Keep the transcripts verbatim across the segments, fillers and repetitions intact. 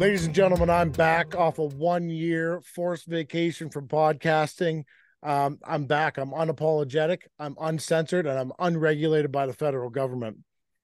Ladies and gentlemen, I'm back off a one year forced vacation from podcasting. Um, I'm back. I'm unapologetic, I'm uncensored, and I'm unregulated by the federal government.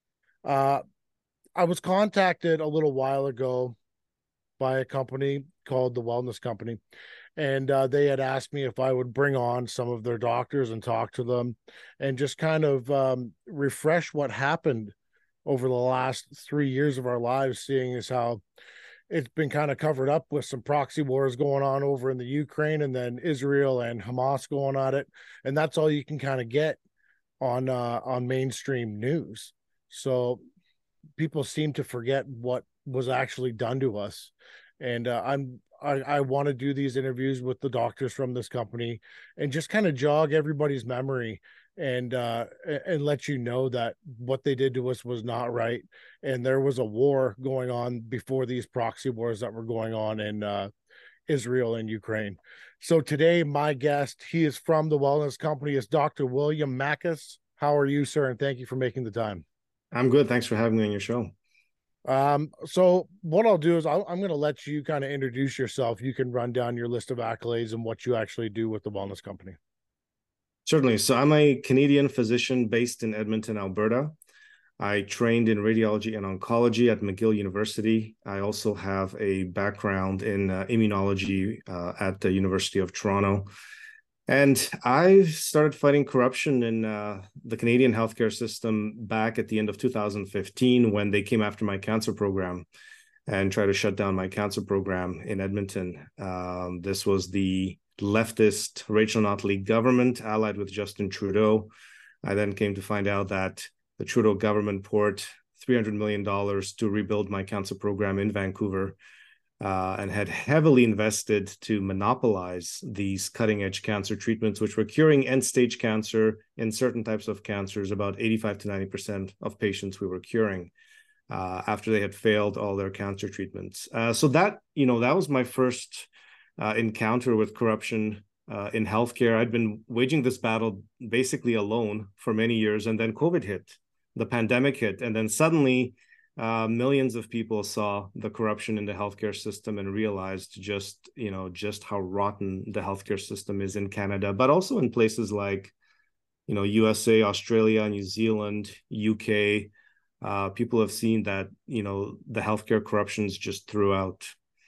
Uh, I was contacted a little while ago by a company called the Wellness Company, and uh, they had asked me if I would bring on some of their doctors and talk to them and just kind of um, refresh what happened over the last three years of our lives, seeing as how it's been kind of covered up with some proxy wars going on over in the Ukraine, and then Israel and Hamas going at it. And that's all you can kind of get on uh, on mainstream news. So people seem to forget what was actually done to us. And uh, I'm I, I want to do these interviews with the doctors from this company and just kind of jog everybody's memory and uh and let you know that what they did to us was not right, and there was a war going on before these proxy wars that were going on in uh Israel and Ukraine. So today my guest, he is from the Wellness Company, is Doctor William Makis. How are you, sir? And thank you for making the time. I'm good. Thanks for having me on your show. Um, so what I'll do is I'll, I'm going to let you kind of introduce yourself. You can run down your list of accolades and what you actually do with the Wellness Company. Certainly. So I'm a Canadian physician based in Edmonton, Alberta. I trained in radiology and oncology at McGill University. I also have a background in uh, immunology uh, at the University of Toronto. And I started fighting corruption in uh, the Canadian healthcare system back at the end of two thousand fifteen when they came after my cancer program and tried to shut down my cancer program in Edmonton. Um, this was the leftist Rachel Notley government allied with Justin Trudeau. I then came to find out that the Trudeau government poured three hundred million dollars to rebuild my cancer program in Vancouver. Uh, and had heavily invested to monopolize these cutting-edge cancer treatments, which were curing end-stage cancer in certain types of cancers. About eighty-five to ninety percent of patients we were curing uh, after they had failed all their cancer treatments. Uh, so that, you know, that was my first uh, encounter with corruption uh, in healthcare. I'd been waging this battle basically alone for many years, and then COVID hit, the pandemic hit, and then suddenly Uh, millions of people saw the corruption in the healthcare system and realized just, you know, just how rotten the healthcare system is in Canada, but also in places like, you know, U S A, Australia, New Zealand, U K. Uh, people have seen that, you know, the healthcare corruption is just throughout.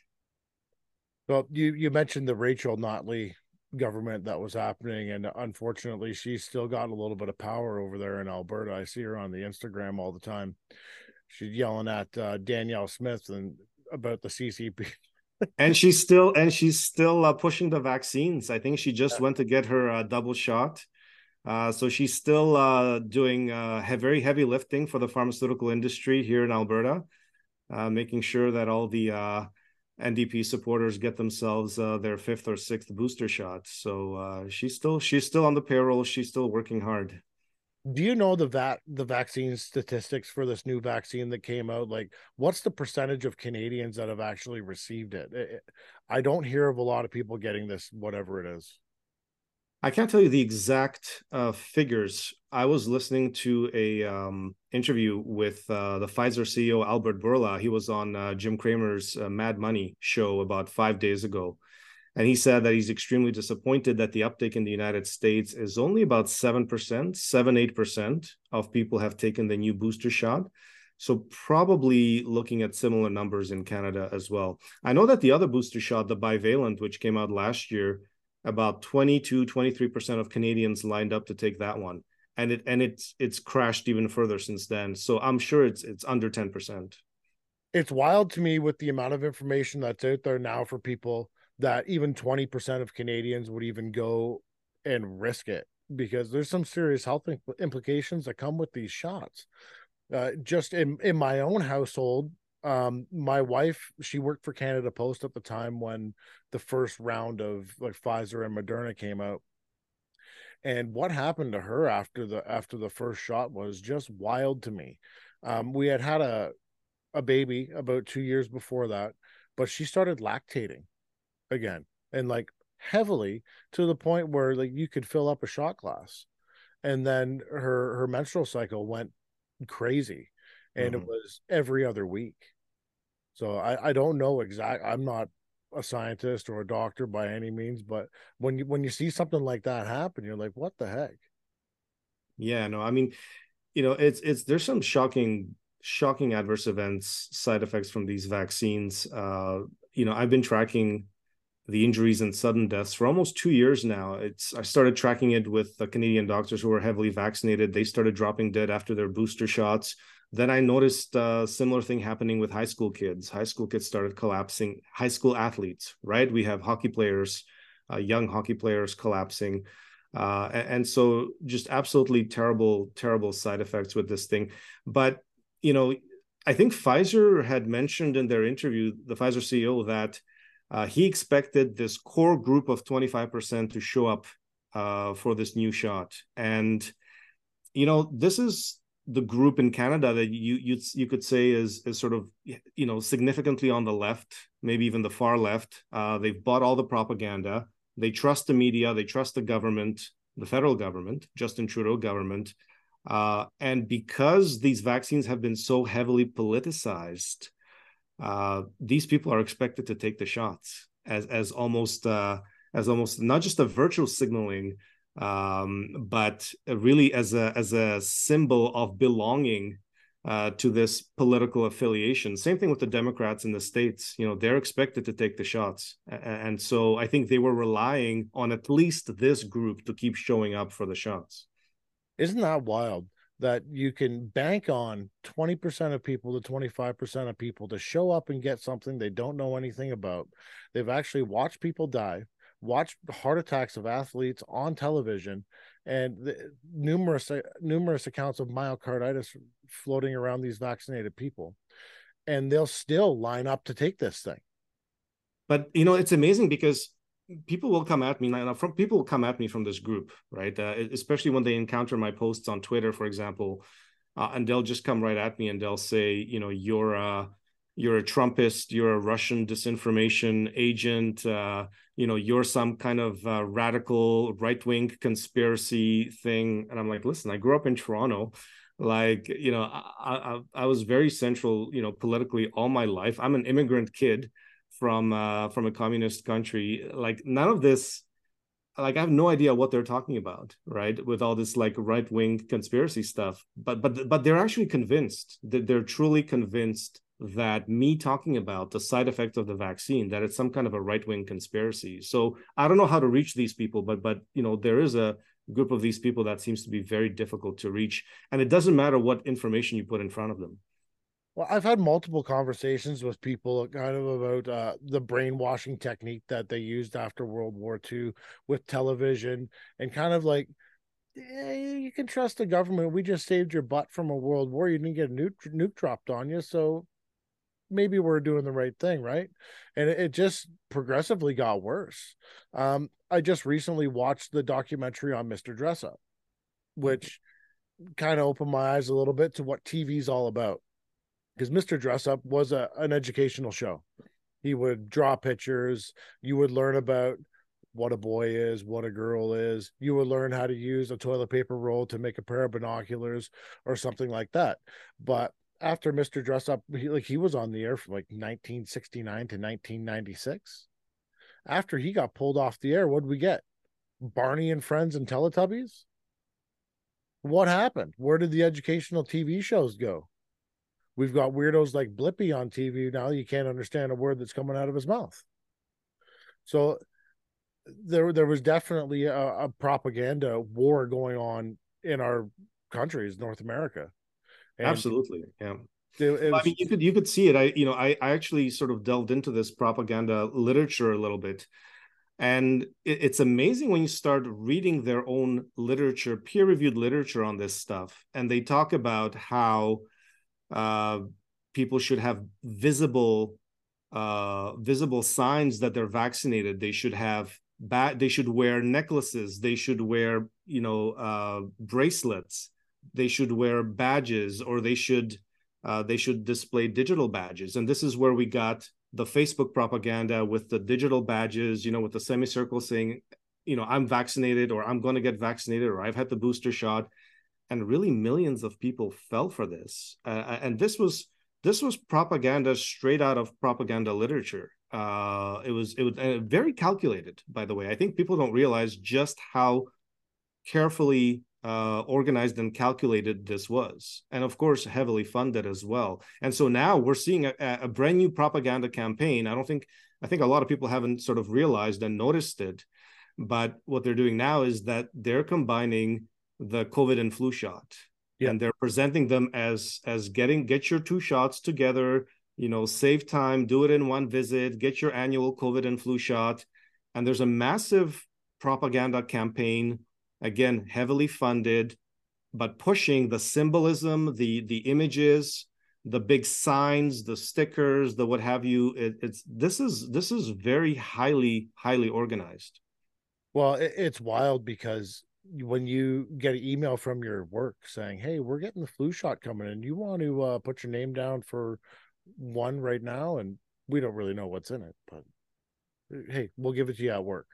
Well, you you mentioned the Rachel Notley government that was happening, and unfortunately, she's still got a little bit of power over there in Alberta. I see her on the Instagram all the time. She's yelling at uh, Danielle Smith and about the C C P. And she's still and she's still uh, pushing the vaccines. I think she just Yeah. went to get her uh, double shot. Uh, so she's still uh, doing uh, he- very heavy lifting for the pharmaceutical industry here in Alberta, uh, making sure that all the uh, N D P supporters get themselves uh, their fifth or sixth booster shot. So uh, she's still she's still on the payroll. She's still working hard. Do you know the va- the vaccine statistics for this new vaccine that came out? Like, what's the percentage of Canadians that have actually received it? It- it- I don't hear of a lot of people getting this, whatever it is. I can't tell you the exact uh, figures. I was listening to a um, interview with uh, the Pfizer C E O Albert Bourla. He was on uh, Jim Cramer's uh, Mad Money show about five days ago, and he said that he's extremely disappointed that the uptake in the United States is only about seven percent, seven eight percent of people have taken the new booster shot. So probably looking at similar numbers in Canada as well. I know that the other booster shot, the bivalent, which came out last year, about twenty to twenty-three percent of Canadians lined up to take that one. And it and it's it's crashed even further since then. So I'm sure it's it's under ten percent. It's wild to me with the amount of information that's out there now for people that even twenty percent of Canadians would even go and risk it, because there's some serious health implications that come with these shots. Uh, just in, in my own household, um, my wife, she worked for Canada Post at the time when the first round of like Pfizer and Moderna came out. And what happened to her after the after the first shot was just wild to me. Um, we had had a a baby about two years before that, but she started lactating again, and like heavily, to the point where like you could fill up a shot glass. And then her her menstrual cycle went crazy, and it Mhm. was every other week. So I, I don't know exact. I'm not a scientist or a doctor by any means, but when you when you see something like that happen, you're like, what the heck? Yeah, no, I mean, you know, it's it's there's some shocking shocking adverse events, side effects from these vaccines. Uh, you know, I've been tracking the injuries and sudden deaths for almost two years now. It's I started tracking it with the Canadian doctors who were heavily vaccinated. They started dropping dead after their booster shots. Then I noticed a similar thing happening with high school kids. High school kids started collapsing. High school athletes, right? We have hockey players, uh, young hockey players collapsing. Uh, and, and so just absolutely terrible, terrible side effects with this thing. But, you know, I think Pfizer had mentioned in their interview, the Pfizer C E O, that uh, he expected this core group of twenty-five percent to show up uh, for this new shot. And, you know, this is the group in Canada that you you you could say is is sort of, you know, significantly on the left, maybe even the far left. Uh, they've bought all the propaganda. They trust the media. They trust the government, the federal government, Justin Trudeau government. Uh, and because these vaccines have been so heavily politicized, uh, these people are expected to take the shots as as almost uh, as almost not just a virtual signaling, um, but really as a as a symbol of belonging uh, to this political affiliation. Same thing with the Democrats in the States. You know, they're expected to take the shots. And so I think they were relying on at least this group to keep showing up for the shots. Isn't that wild that you can bank on twenty percent of people to twenty-five percent of people to show up and get something they don't know anything about? They've actually watched people die, watched heart attacks of athletes on television, and the, numerous numerous accounts of myocarditis floating around these vaccinated people, and they'll still line up to take this thing. But, you know, it's amazing because people will come at me now from people will come at me from this group, right? Uh, especially when they encounter my posts on Twitter, for example, uh, and they'll just come right at me and they'll say, you know, you're a you're a Trumpist, you're a Russian disinformation agent, uh, you know, you're some kind of uh, radical right-wing conspiracy thing. And I'm like, listen, I grew up in Toronto. Like, you know, I, I, I was very central, you know, politically all my life. I'm an immigrant kid from uh, from a communist country. Like, none of this, like, I have no idea what they're talking about, right? With all this like right wing conspiracy stuff, but but but they're actually convinced that they're truly convinced that me talking about the side effects of the vaccine, that it's some kind of a right wing conspiracy. So I don't know how to reach these people, but but you know, there is a group of these people that seems to be very difficult to reach, and it doesn't matter what information you put in front of them. Well, I've had multiple conversations with people kind of about uh, the brainwashing technique that they used after World War Two with television, and kind of like, yeah, you can trust the government. We just saved your butt from a world war. You didn't get a nuke, nuke dropped on you. So maybe we're doing the right thing, right? And it, it just progressively got worse. Um, I just recently watched the documentary on Mister Dressup, which kind of opened my eyes a little bit to what T V's all about, because Mister Dressup was a, an educational show. He would draw pictures. You would learn about what a boy is, what a girl is. You would learn how to use a toilet paper roll to make a pair of binoculars or something like that. But after Mister Dressup, he, like he was on the air from like nineteen sixty-nine to nineteen ninety-six. After he got pulled off the air, what did we get? Barney and Friends and Teletubbies? What happened? Where did the educational T V shows go? We've got weirdos like Blippi on T V now. You can't understand a word that's coming out of his mouth. So there, there was definitely a, a propaganda war going on in our countries, North America, and Absolutely, yeah. it, it I was mean, you could you could see it. I you know I I actually sort of delved into this propaganda literature a little bit, and it, it's amazing when you start reading their own literature, peer reviewed literature on this stuff, and they talk about how uh, people should have visible uh, visible signs that they're vaccinated. They should have ba- they should wear necklaces. They should wear you know uh, bracelets. They should wear badges, or they should uh, they should display digital badges. And this is where we got the Facebook propaganda with the digital badges, you know, with the semicircle saying, you know, I'm vaccinated, or I'm going to get vaccinated, or I've had the booster shot. And really millions of people fell for this. Uh, and this was this was propaganda straight out of propaganda literature. Uh, it was it was uh, very calculated, by the way. I think people don't realize just how carefully uh, organized and calculated this was, and of course heavily funded as well. And so now we're seeing a, a brand new propaganda campaign. I don't think I think a lot of people haven't sort of realized and noticed it, but what they're doing now is that they're combining the COVID and flu shot, Yeah. and they're presenting them as as getting get your two shots together. You know, save time, do it in one visit, get your annual COVID and flu shot, and there's a massive propaganda campaign, again, heavily funded, but pushing the symbolism, the the images, the big signs, the stickers, the what have you. It, it's this is this is very highly highly organized. Well, it, it's wild because when you get an email from your work saying, "Hey, we're getting the flu shot coming in. You want to uh, put your name down for one right now?" And we don't really know what's in it, but hey, we'll give it to you at work.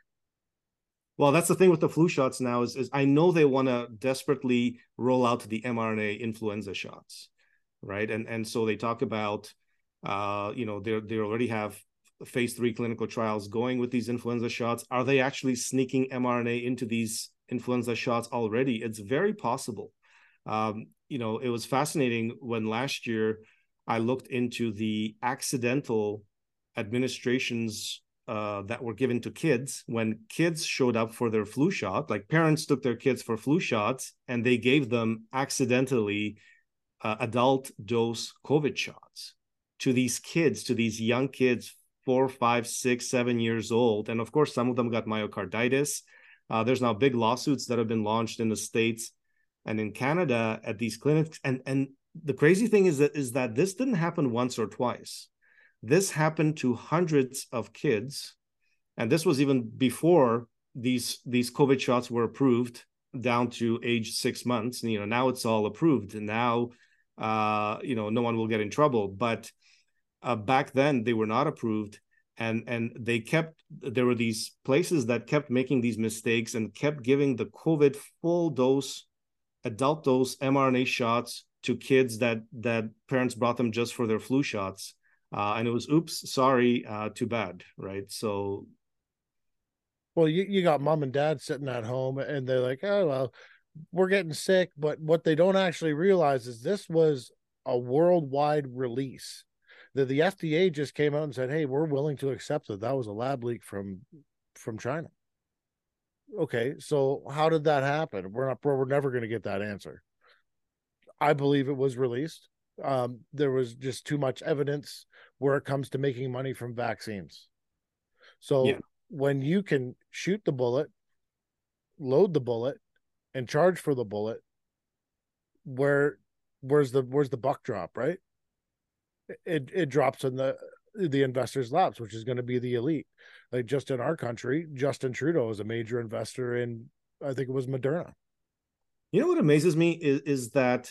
Well, that's the thing with the flu shots now is, is I know they want to desperately roll out the mRNA influenza shots, right? And and so they talk about, uh, you know, they they already have phase three clinical trials going with these influenza shots. Are they actually sneaking mRNA into these influenza shots already? It's very possible. Um, you know, it was fascinating when last year I looked into the accidental administrations uh, that were given to kids when kids showed up for their flu shot. Like parents took their kids for flu shots and they gave them accidentally uh, adult dose COVID shots to these kids, to these young kids, four, five, six, seven years old. And of course, some of them got myocarditis. Uh, there's now big lawsuits that have been launched in the States and in Canada at these clinics. And, and the crazy thing is that, is that this didn't happen once or twice. This happened to hundreds of kids. And this was even before these, these COVID shots were approved down to age six months. And, you know, now it's all approved. And now, uh, you know, no one will get in trouble. But uh, back then they were not approved. And, and they kept, there were these places that kept making these mistakes and kept giving the COVID full dose, adult dose mRNA shots to kids that, that parents brought them just for their flu shots. Uh, and it was, oops, sorry, uh, too bad, right? So, well, you, you got mom and dad sitting at home and they're like, "Oh, well, we're getting sick." But what they don't actually realize is this was a worldwide release. The, the F D A just came out and said, "Hey, we're willing to accept that that was a lab leak from from China." Okay, so how did that happen? We're not we're never going to get that answer. I believe it was released. Um, there was just too much evidence where it comes to making money from vaccines. So yeah. when you can shoot the bullet, load the bullet, and charge for the bullet, where where's the where's the buck drop, right? It it drops in the the investors' laps, which is going to be the elite. Like just in our country, Justin Trudeau is a major investor in, I think it was Moderna. You know what amazes me is, is that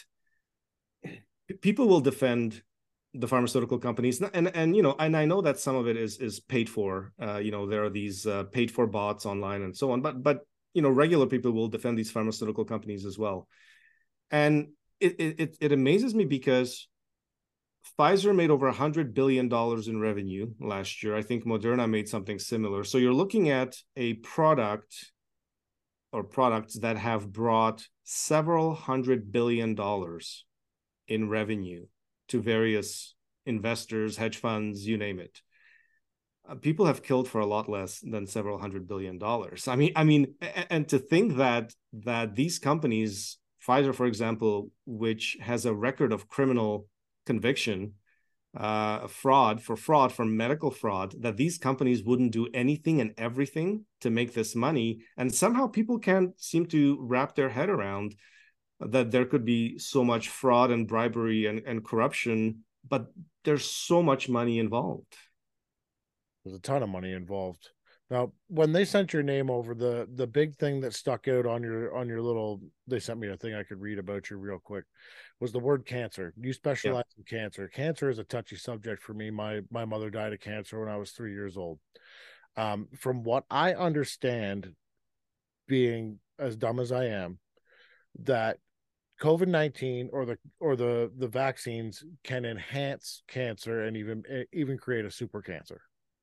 people will defend the pharmaceutical companies, and and you know, and I know that some of it is is paid for. Uh, you know, there are these uh, paid for bots online and so on, but but you know, regular people will defend these pharmaceutical companies as well. And it it it amazes me because Pfizer made over one hundred billion dollars in revenue last year. I think Moderna made something similar. So you're looking at a product or products that have brought several hundred billion dollars in revenue to various investors, hedge funds, you name it. Uh, people have killed for a lot less than several hundred billion dollars. I mean, I mean, and to think that that these companies, Pfizer, for example, which has a record of criminal conviction, uh, fraud for fraud for medical fraud, that these companies wouldn't do anything and everything to make this money, and somehow people can't seem to wrap their head around that there could be so much fraud and bribery and, and corruption, but there's so much money involved. There's a ton of money involved. Now, when they sent your name over, the the big thing that stuck out on your on your little, they sent me a thing I could read about you real quick, was the word cancer. You specialize yeah. in cancer. Cancer is a touchy subject for me. My my mother died of cancer when I was three years old. Um, from what I understand, being as dumb as I am, that COVID nineteen or the or the the vaccines can enhance cancer and even even create a super cancer?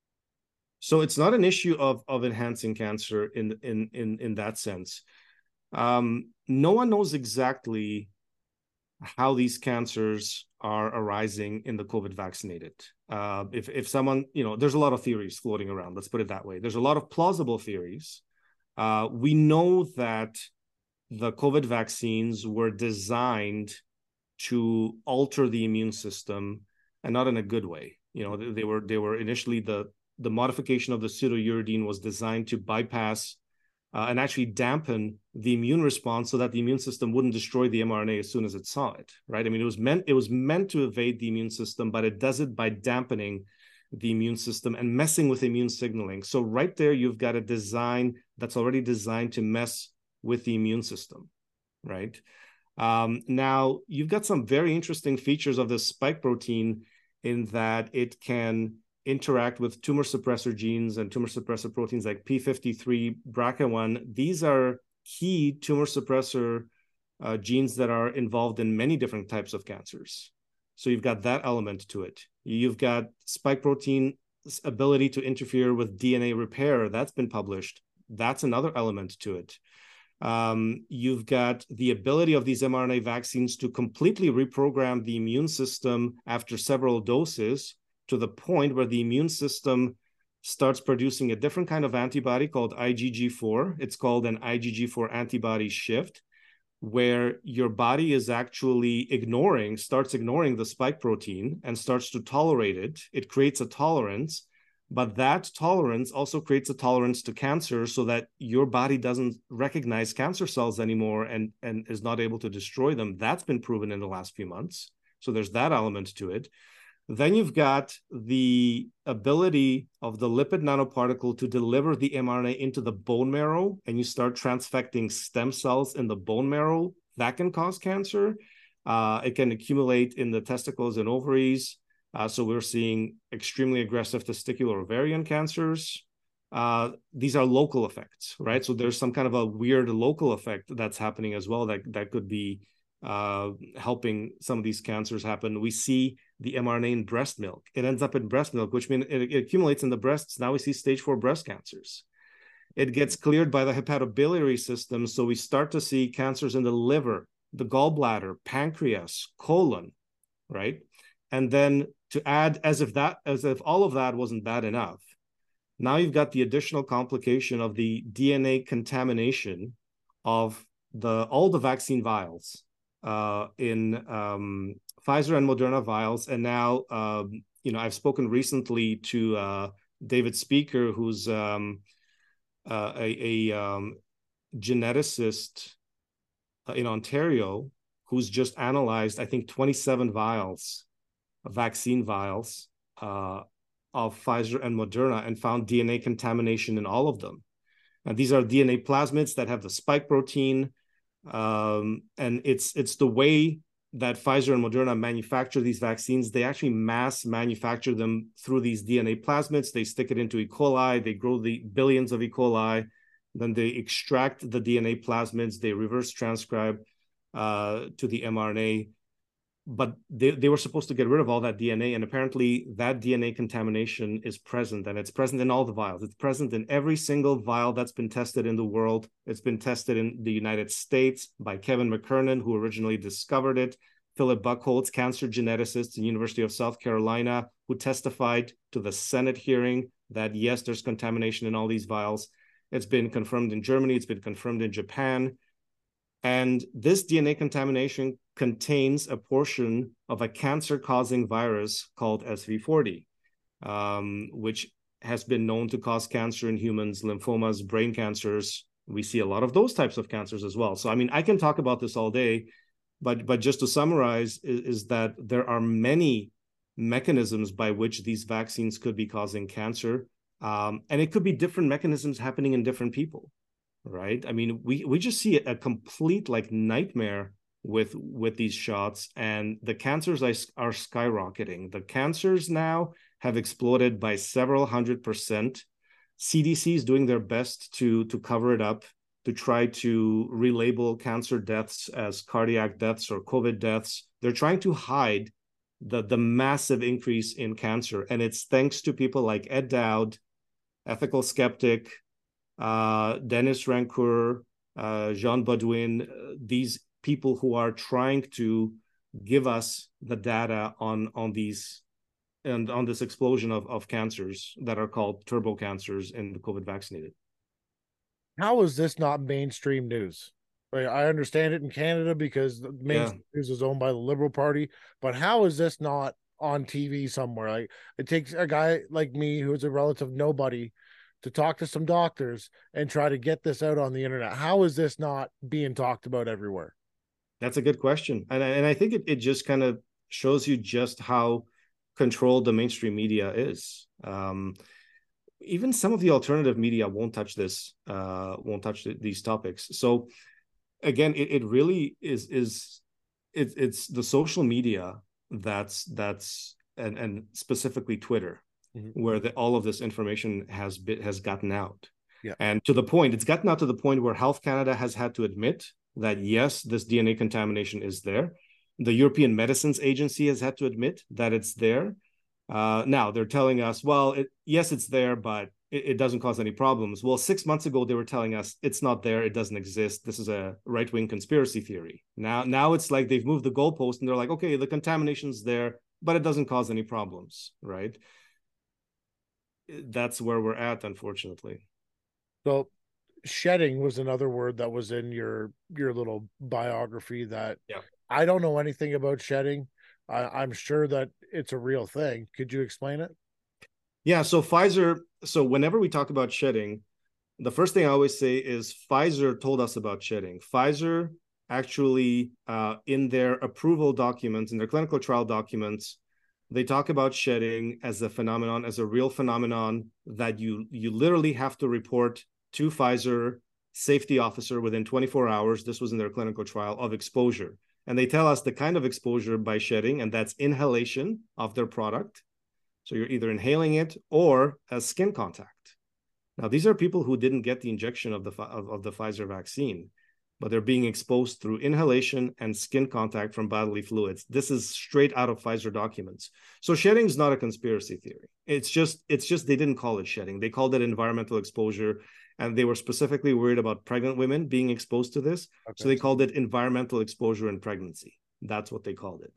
So it's not an issue of of enhancing cancer in in in in that sense. Um, no one knows exactly how these cancers are arising in the COVID vaccinated. Uh, if if someone, you know, there's a lot of theories floating around. Let's put it that way. There's a lot of plausible theories. Uh, we know that the COVID vaccines were designed to alter the immune system, and not in a good way. You know, they were they were initially the the modification of the pseudouridine was designed to bypass uh, and actually dampen the immune response so that the immune system wouldn't destroy the mRNA as soon as it saw it, right? I mean, it was meant it was meant to evade the immune system, but it does it by dampening the immune system and messing with immune signaling. So right there, you've got a design that's already designed to mess with the immune system, right? Um, now, you've got some very interesting features of this spike protein in that it can interact with tumor suppressor genes and tumor suppressor proteins like P fifty-three, B R C A one. These are key tumor suppressor uh, genes that are involved in many different types of cancers. So you've got that element to it. You've got spike protein's ability to interfere with D N A repair. That's been published. That's another element to it. Um, you've got the ability of these mRNA vaccines to completely reprogram the immune system after several doses to the point where the immune system starts producing a different kind of antibody called I G G four. It's called an I G G four antibody shift, where your body is actually ignoring, starts ignoring the spike protein and starts to tolerate it. It creates a tolerance, but that tolerance also creates a tolerance to cancer so that your body doesn't recognize cancer cells anymore and, and is not able to destroy them. That's been proven in the last few months. So there's that element to it. Then you've got the ability of the lipid nanoparticle to deliver the mRNA into the bone marrow, and you start transfecting stem cells in the bone marrow. That can cause cancer. Uh, it can accumulate in the testicles and ovaries. Uh, so we're seeing extremely aggressive testicular ovarian cancers. Uh, these are local effects, right? So there's some kind of a weird local effect that's happening as well that, that could be uh, helping some of these cancers happen. We see the mRNA in breast milk. It ends up in breast milk, which means it, it accumulates in the breasts. Now we see stage four breast cancers. It gets cleared by the hepatobiliary system. So we start to see cancers in the liver, the gallbladder, pancreas, colon, right? And then to add, as if that, as if all of that wasn't bad enough, now you've got the additional complication of the D N A contamination of the all the vaccine vials uh, in um, Pfizer and Moderna vials. And now, um, you know, I've spoken recently to uh, David Speaker, who's um, uh, a, a um, geneticist in Ontario, who's just analyzed, I think, twenty-seven vials, vaccine vials uh, of Pfizer and Moderna, and found D N A contamination in all of them. And these are D N A plasmids that have the spike protein. Um, and it's it's the way that Pfizer and Moderna manufacture these vaccines. They actually mass manufacture them through these D N A plasmids. They stick it into E. coli. They grow the billions of E. coli. Then they extract the D N A plasmids. They reverse transcribe uh, to the mRNA. But they, they were supposed to get rid of all that D N A. And apparently that D N A contamination is present, and it's present in all the vials. It's present in every single vial that's been tested in the world. It's been tested in the United States by Kevin McKernan, who originally discovered it. Philip Buchholz, cancer geneticist at the University of South Carolina, who testified to the Senate hearing that, yes, there's contamination in all these vials. It's been confirmed in Germany. It's been confirmed in Japan. And this D N A contamination contains a portion of a cancer-causing virus called S V forty, um, which has been known to cause cancer in humans, lymphomas, brain cancers. We see a lot of those types of cancers as well. So, I mean, I can talk about this all day, but, but just to summarize is, is that there are many mechanisms by which these vaccines could be causing cancer. Um, and it could be different mechanisms happening in different people. Right. I mean, we, we just see a complete like nightmare with with these shots, and the cancers are, are skyrocketing. The cancers now have exploded by several hundred percent. C D C is doing their best to to cover it up. to try to relabel cancer deaths as cardiac deaths or COVID deaths. They're trying to hide the, the massive increase in cancer. And it's thanks to people like Ed Dowd, Ethical Skeptic, uh, Dennis Rancour, uh, Jean Baudouin, uh, these people who are trying to give us the data on, on these and on this explosion of, of cancers that are called turbo cancers in the COVID vaccinated. How is this not mainstream news? Like, I understand it in Canada because the mainstream yeah. news is owned by the Liberal Party, but how is this not on T V somewhere? Like, it takes a guy like me who's a relative nobody to talk to some doctors and try to get this out on the internet. How is this not being talked about everywhere? That's a good question. And, and I think it, it just kind of shows you just how controlled the mainstream media is. Um, even some of the alternative media won't touch this, uh, won't touch th- these topics. So again, it, it really is, is it, it's the social media that's, that's and, and specifically Twitter, mm-hmm. where the, all of this information has been, has gotten out. Yeah. And to the point, it's gotten out to the point where Health Canada has had to admit that, yes, this D N A contamination is there. The European Medicines Agency has had to admit that it's there. Uh, now they're telling us, well, it, yes, it's there, but it, it doesn't cause any problems. Well, six months ago, they were telling us it's not there. It doesn't exist. This is a right-wing conspiracy theory. Now, now it's like they've moved the goalpost and they're like, okay, the contamination's there, but it doesn't cause any problems, right? That's where we're at, unfortunately. So shedding was another word that was in your your little biography that yeah. I don't know anything about shedding. I, I'm sure that it's a real thing. Could you explain it? Yeah, so Pfizer, so whenever we talk about shedding, the first thing I always say is Pfizer told us about shedding. Pfizer actually, uh, in their approval documents, in their clinical trial documents, they talk about shedding as a phenomenon, as a real phenomenon that you you literally have to report to Pfizer safety officer within twenty-four hours. This was in their clinical trial of exposure. And they tell us the kind of exposure by shedding, and that's inhalation of their product. So you're either inhaling it or as skin contact. Now, these are people who didn't get the injection of the, of, of the Pfizer vaccine, but they're being exposed through inhalation and skin contact from bodily fluids. This is straight out of Pfizer documents. So shedding is not a conspiracy theory. It's just, it's just they didn't call it shedding. They called it environmental exposure, and they were specifically worried about pregnant women being exposed to this. Okay. So they called it environmental exposure in pregnancy. That's what they called it.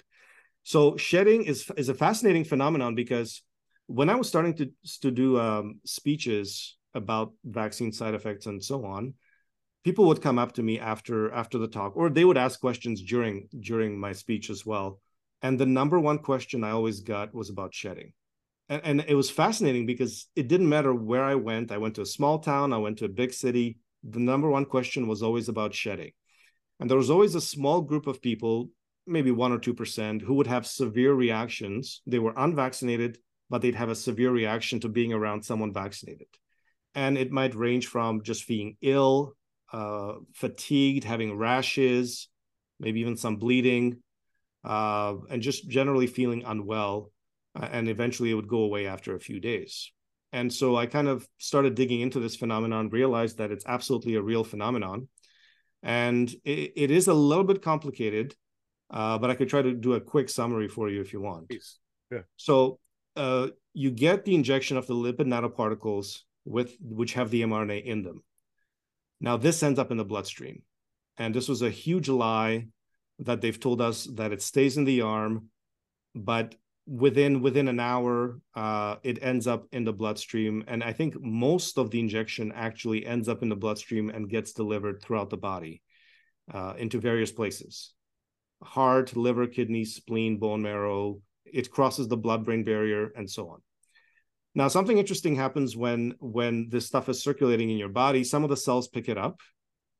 So shedding is, is a fascinating phenomenon because when I was starting to, to do um, speeches about vaccine side effects and so on, people would come up to me after after the talk, or they would ask questions during during my speech as well. And the number one question I always got was about shedding. And, and it was fascinating because it didn't matter where I went. I went to a small town, I went to a big city. The number one question was always about shedding. And there was always a small group of people, maybe one or two percent, who would have severe reactions. They were unvaccinated, but they'd have a severe reaction to being around someone vaccinated. And it might range from just being ill, uh, fatigued, having rashes, maybe even some bleeding, uh, and just generally feeling unwell. Uh, and eventually it would go away after a few days. And so I kind of started digging into this phenomenon, realized that it's absolutely a real phenomenon. And it, it is a little bit complicated, uh, but I could try to do a quick summary for you if you want. Yeah. So uh, you get the injection of the lipid nanoparticles with which have the mRNA in them. Now, this ends up in the bloodstream. And this was a huge lie that they've told us that it stays in the arm, but within within an hour, uh, it ends up in the bloodstream. And I think most of the injection actually ends up in the bloodstream and gets delivered throughout the body uh, into various places. Heart, liver, kidney, spleen, bone marrow. It crosses the blood-brain barrier and so on. Now, something interesting happens when, when this stuff is circulating in your body. Some of the cells pick it up.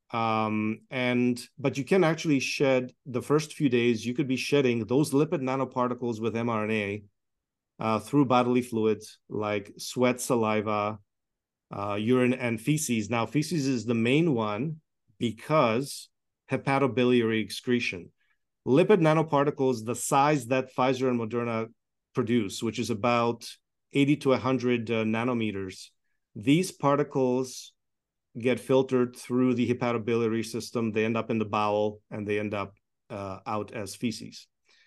Um, and but you can actually shed the first few days, you could be shedding those lipid nanoparticles with mRNA uh, through bodily fluids like sweat, saliva, uh, urine, and feces. Now, feces is the main one because hepatobiliary excretion. Lipid nanoparticles, the size that Pfizer and Moderna produce, which is about eighty to one hundred uh, nanometers, these particles get filtered through the hepatobiliary system. They end up in the bowel, and they end up uh, out as feces.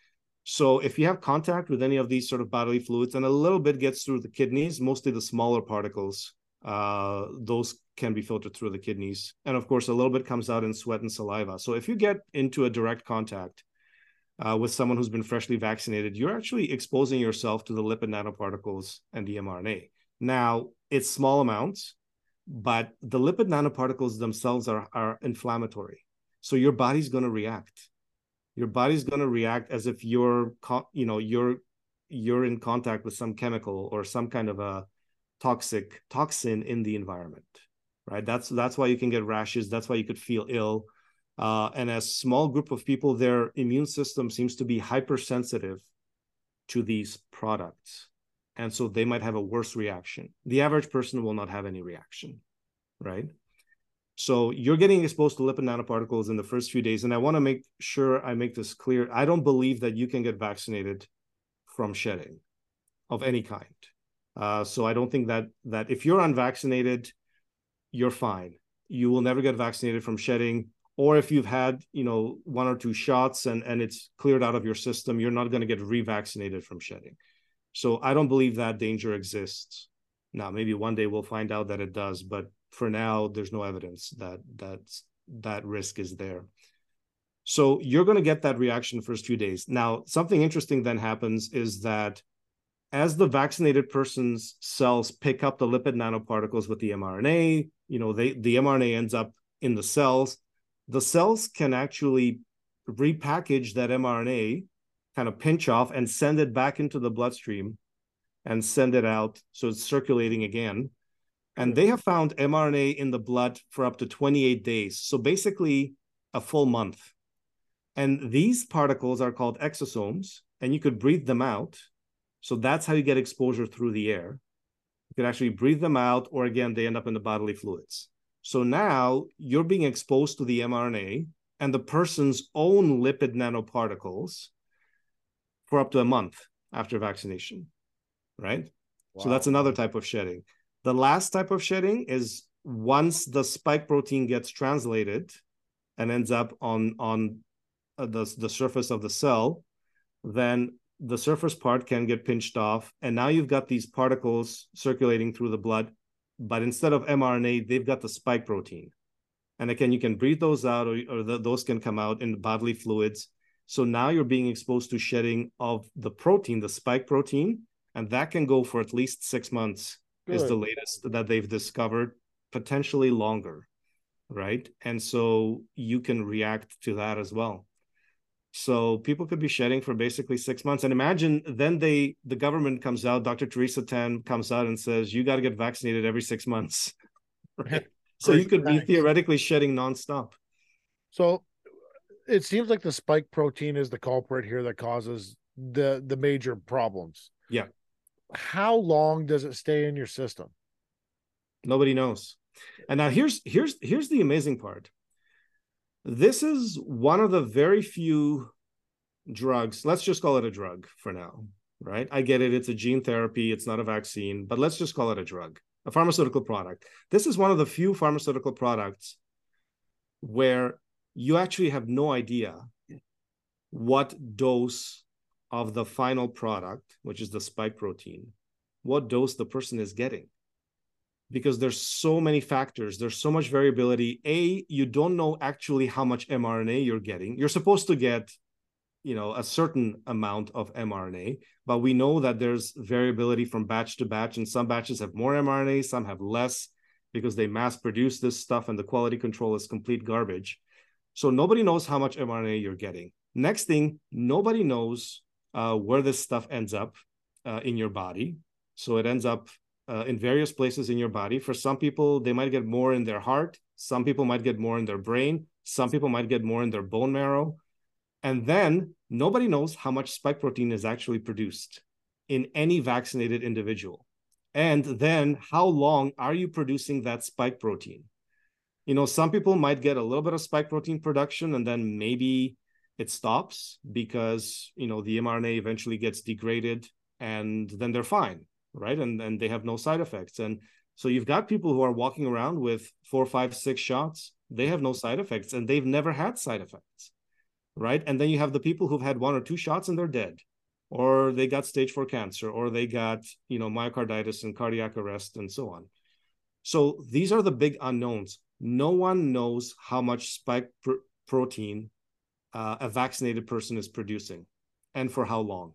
So if you have contact with any of these sort of bodily fluids, and a little bit gets through the kidneys, mostly the smaller particles, uh, those can be filtered through the kidneys. And of course, a little bit comes out in sweat and saliva. So if you get into a direct contact uh, with someone who's been freshly vaccinated, you're actually exposing yourself to the lipid nanoparticles and the mRNA. Now, it's small amounts, but the lipid nanoparticles themselves are, are inflammatory. So your body's going to react. Your body's going to react as if you're, you know, you're, you're in contact with some chemical or some kind of a toxic toxin in the environment, right? That's, that's why you can get rashes. That's why you could feel ill. Uh, and as a small group of people, their immune system seems to be hypersensitive to these products. And so they might have a worse reaction. The average person will not have any reaction, right? So you're getting exposed to lipid nanoparticles in the first few days. And I want to make sure I make this clear. I don't believe that you can get vaccinated from shedding of any kind. Uh, so I don't think that that if you're unvaccinated, you're fine. You will never get vaccinated from shedding. Or if you've had, you know, one or two shots and, and it's cleared out of your system, you're not going to get revaccinated from shedding. So I don't believe that danger exists. Now, maybe one day we'll find out that it does, but for now, there's no evidence that that's, that risk is there. So you're going to get that reaction the first few days. Now, something interesting then happens is that as the vaccinated person's cells pick up the lipid nanoparticles with the mRNA, you know, they, the mRNA ends up in the cells. The cells can actually repackage that mRNA, kind of pinch off and send it back into the bloodstream and send it out. So it's circulating again. And they have found mRNA in the blood for up to twenty-eight days. So basically a full month. And these particles are called exosomes, and you could breathe them out. So that's how you get exposure through the air. You could actually breathe them out, or again, they end up in the bodily fluids. So now you're being exposed to the mRNA and the person's own lipid nanoparticles for up to a month after vaccination, right? Wow. So that's another type of shedding. The last type of shedding is once the spike protein gets translated and ends up on, on the, the surface of the cell, then the surface part can get pinched off. And now you've got these particles circulating through the blood, but instead of mRNA, they've got the spike protein. And again, you can breathe those out, or, or the, those can come out in the bodily fluids. So now you're being exposed to shedding of the protein, the spike protein, and that can go for at least six months. Good. Is the latest that they've discovered, potentially longer, right? And so you can react to that as well. So people could be shedding for basically six months. And imagine then they, the government comes out, Doctor Theresa Tan comes out and says, you got to get vaccinated every six months. Right? So you could be theoretically shedding nonstop. So it seems like the spike protein is the culprit here that causes the, the major problems. Yeah. How long does it stay in your system? Nobody knows. And now here's, here's, here's the amazing part. This is one of the very few drugs. Let's just call it a drug for now, right? I get it. It's a gene therapy. It's not a vaccine, but let's just call it a drug, a pharmaceutical product. This is one of the few pharmaceutical products where you actually have no idea what dose of the final product, which is the spike protein, what dose the person is getting. Because there's so many factors, there's so much variability. A, you don't know actually how much mRNA you're getting. You're supposed to get, you know, a certain amount of mRNA, but we know that there's variability from batch to batch, and some batches have more mRNA, some have less, because they mass produce this stuff and the quality control is complete garbage. So nobody knows how much mRNA you're getting. Next thing, nobody knows uh, where this stuff ends up uh, in your body. So it ends up uh, in various places in your body. For some people, they might get more in their heart. Some people might get more in their brain. Some people might get more in their bone marrow. And then nobody knows how much spike protein is actually produced in any vaccinated individual. And then how long are you producing that spike protein? You know, some people might get a little bit of spike protein production and then maybe it stops because, you know, the mRNA eventually gets degraded and then they're fine, right? And then they have no side effects. And So you've got people who are walking around with four, five, six shots. They have no side effects, and they've never had side effects, right? And then you have the people who've had one or two shots and they're dead, or they got stage four cancer, or they got, you know, myocarditis and cardiac arrest and so on. So these are the big unknowns. No one knows how much spike pr- protein uh, a vaccinated person is producing and for how long.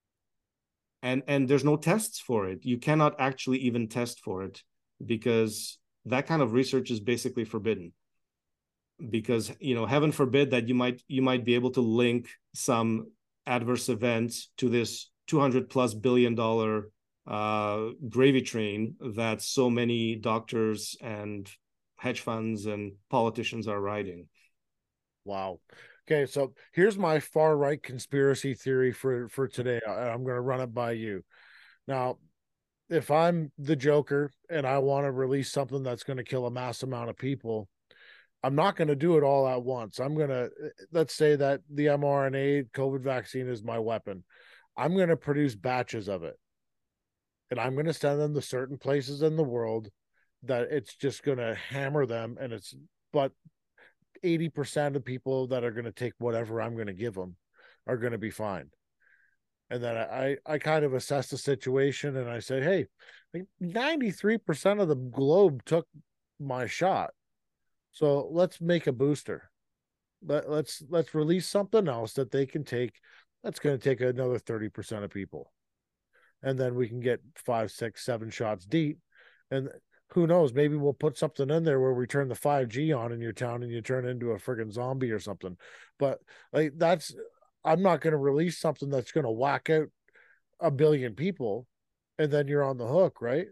And, and there's no tests for it. You cannot actually even test for it because that kind of research is basically forbidden. Because, you know, heaven forbid that you might you might be able to link some adverse events to this two hundred plus billion dollar uh, gravy train that so many doctors and hedge funds and politicians are riding. Wow. Okay, so here's my far right conspiracy theory for for today. I, I'm going to run it by you. Now, if I'm the Joker and I want to release something that's going to kill a mass amount of people, I'm not going to do it all at once. I'm going to, let's say that the mRNA COVID vaccine is my weapon. I'm going to produce batches of it. And I'm going to send them to certain places in the world that it's just going to hammer them. And it's, but eighty percent of people that are going to take whatever I'm going to give them are going to be fine. And then I, I kind of assess the situation and I say, hey, like ninety-three percent of the globe took my shot. So let's make a booster. Let, let's let's release something else that they can take. That's going to take another thirty percent of people. And then we can get five, six, seven shots deep. And who knows, maybe we'll put something in there where we turn the five G on in your town and you turn into a friggin' zombie or something. But like that's, I'm not going to release something that's going to whack out a billion people and then you're on the hook, right?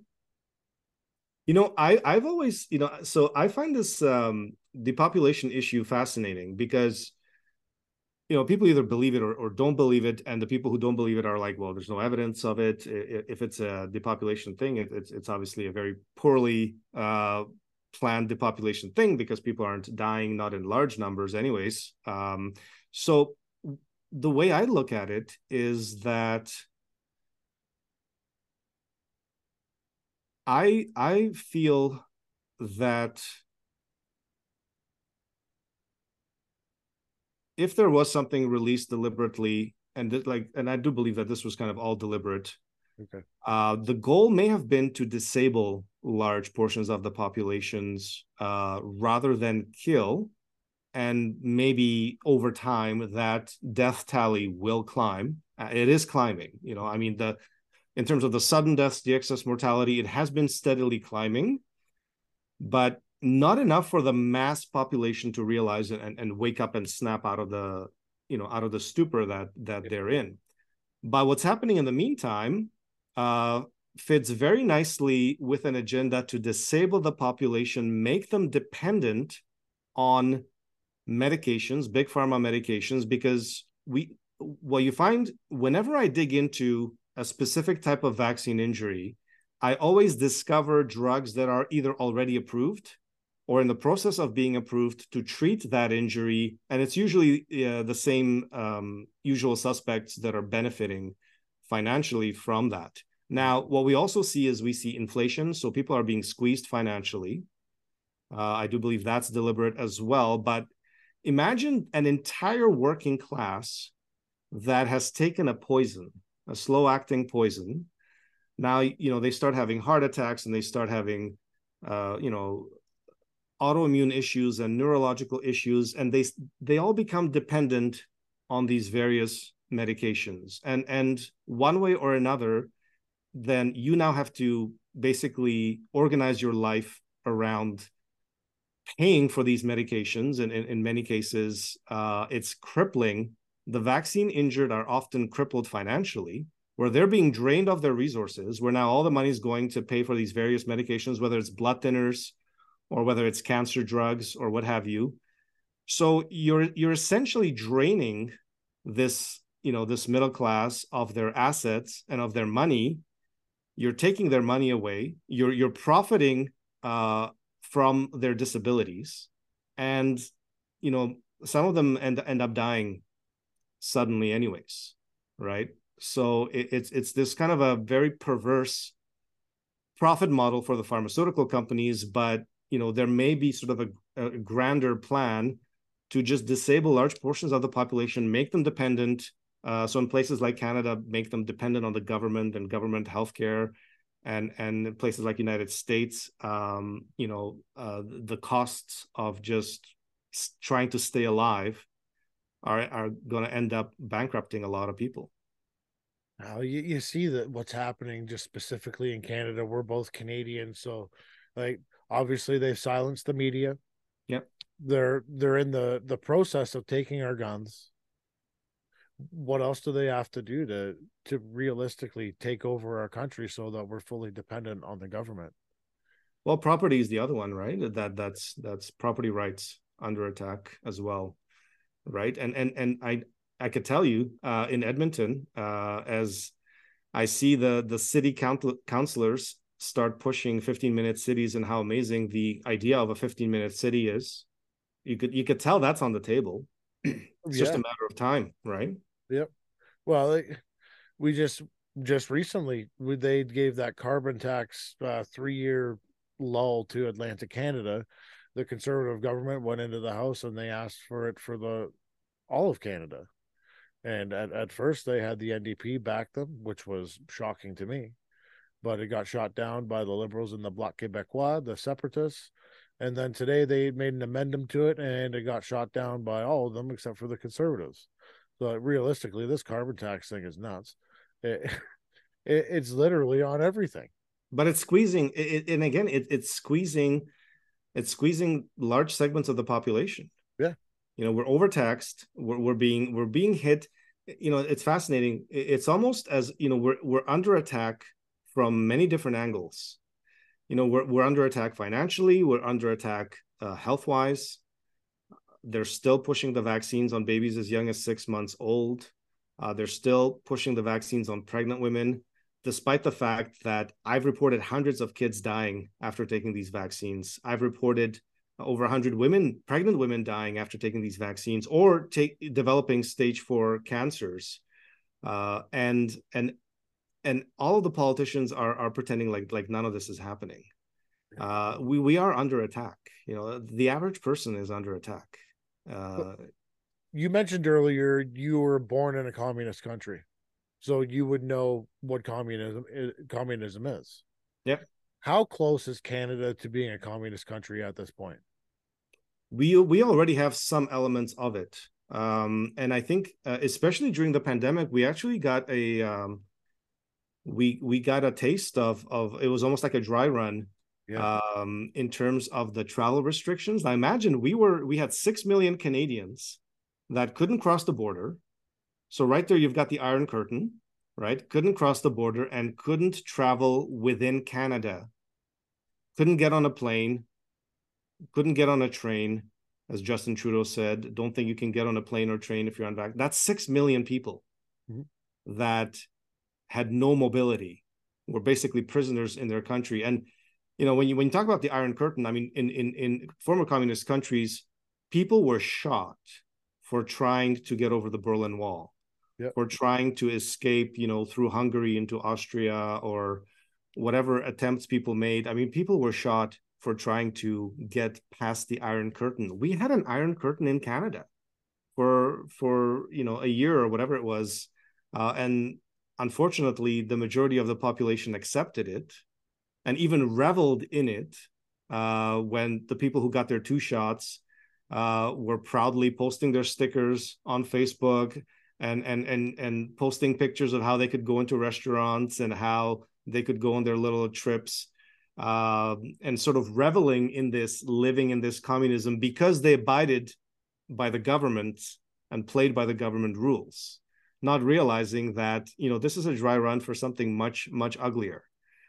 You know, I, I've always, you know, so I find this um, depopulation issue fascinating because, you know, people either believe it or, or don't believe it. And the people who don't believe it are like, well, there's no evidence of it. If it's a depopulation thing, it, it's, it's obviously a very poorly uh, planned depopulation thing because people aren't dying, not in large numbers anyways. Um, so the way I look at it is that I I feel that if there was something released deliberately, and th- like, and I do believe that this was kind of all deliberate, okay. uh, the goal may have been to disable large portions of the populations uh, rather than kill, and maybe over time that death tally will climb. Uh, it is climbing, you know. I mean, the in terms of the sudden deaths, the excess mortality, it has been steadily climbing, but not enough for the mass population to realize it and, and wake up and snap out of the, you know, out of the stupor that that they're in. But what's happening in the meantime uh, fits very nicely with an agenda to disable the population, make them dependent on medications, big pharma medications, because we, well, you find whenever I dig into a specific type of vaccine injury, I always discover drugs that are either already approved or in the process of being approved to treat that injury. And it's usually uh, the same um, usual suspects that are benefiting financially from that. Now, what we also see is we see inflation. So people are being squeezed financially. Uh, I do believe that's deliberate as well. But imagine an entire working class that has taken a poison, a slow acting poison. Now, you know, they start having heart attacks and they start having, uh, you know, autoimmune issues and neurological issues, and they they all become dependent on these various medications. And and one way or another, then you now have to basically organize your life around paying for these medications. And in, in many cases, uh, it's crippling. The vaccine injured are often crippled financially, where they're being drained of their resources, where now all the money is going to pay for these various medications, whether it's blood thinners or whether it's cancer drugs or what have you. So you're you're essentially draining this, you know, this middle class of their assets and of their money. You're taking their money away. You're you're profiting uh, from their disabilities, and you know, some of them end end up dying suddenly, anyways, right? So it, it's it's this kind of a very perverse profit model for the pharmaceutical companies, but you know there may be sort of a, a grander plan to just disable large portions of the population, make them dependent. Uh, so in places like Canada, make them dependent on the government and government healthcare, and and in places like United States, um, you know, uh, the costs of just trying to stay alive are are going to end up bankrupting a lot of people. Now you, you see that what's happening just specifically in Canada. We're both Canadian, so like obviously they've silenced the media. Yep. They're they're in the the process of taking our guns. What else do they have to do to to realistically take over our country so that we're fully dependent on the government? Well, property is the other one, right? That that's that's property rights under attack as well, right? And and and I I could tell you uh, in Edmonton, uh, as I see the the city council, councilors start pushing fifteen minute cities and how amazing the idea of a fifteen minute city is. You could you could tell that's on the table. It's yeah. just a matter of time, right? Yep. Well, we just just recently they gave that carbon tax uh, three year lull to Atlantic Canada. The Conservative government went into the House and they asked for it for the all of Canada. And at, at first they had the N D P back them, which was shocking to me. But it got shot down by the Liberals and the Bloc Québécois, the separatists. And then today they made an amendment to it and it got shot down by all of them except for the Conservatives. So realistically, this carbon tax thing is nuts. It, it, it's literally on everything. But it's squeezing, it, and again, it, it's squeezing, it's squeezing large segments of the population. Yeah. You know, we're overtaxed. We're, we're being we're being hit. You know, it's fascinating. It's almost as you know we're we're under attack from many different angles. You know, we're we're under attack financially. We're under attack uh, health wise. They're still pushing the vaccines on babies as young as six months old. Uh, they're still pushing the vaccines on pregnant women, despite the fact that I've reported hundreds of kids dying after taking these vaccines. I've reported over one hundred women, pregnant women dying after taking these vaccines or take, developing stage four cancers. Uh, and and and all of the politicians are are pretending like like none of this is happening. Uh, we we are under attack. You know, the average person is under attack. Uh, you mentioned earlier you were born in a communist country, so you would know what communism is, communism is. Yep. How close is Canada to being a communist country at this point? We we already have some elements of it, um, and I think uh, especially during the pandemic, we actually got a um, we we got a taste of of it was almost like a dry run. Yeah. Um, in terms of the travel restrictions. I imagine we were we had six million Canadians that couldn't cross the border. So right there, you've got the Iron Curtain, right? Couldn't cross the border and couldn't travel within Canada. Couldn't get on a plane, couldn't get on a train, as Justin Trudeau said. Don't think you can get on a plane or train if you're unvaccinated. That's six million people mm-hmm. that had no mobility, were basically prisoners in their country. And you know, when you when you talk about the Iron Curtain, I mean, in in in former communist countries, people were shot for trying to get over the Berlin Wall, yep. for trying to escape, you know, through Hungary into Austria or whatever attempts people made. I mean, people were shot for trying to get past the Iron Curtain. We had an Iron Curtain in Canada for for you know a year or whatever it was, uh, and unfortunately, the majority of the population accepted it. And even reveled in it uh, when the people who got their two shots uh, were proudly posting their stickers on Facebook and and and and posting pictures of how they could go into restaurants and how they could go on their little trips uh, and sort of reveling in this, living in this communism because they abided by the government and played by the government rules, not realizing that you know this is a dry run for something much much uglier.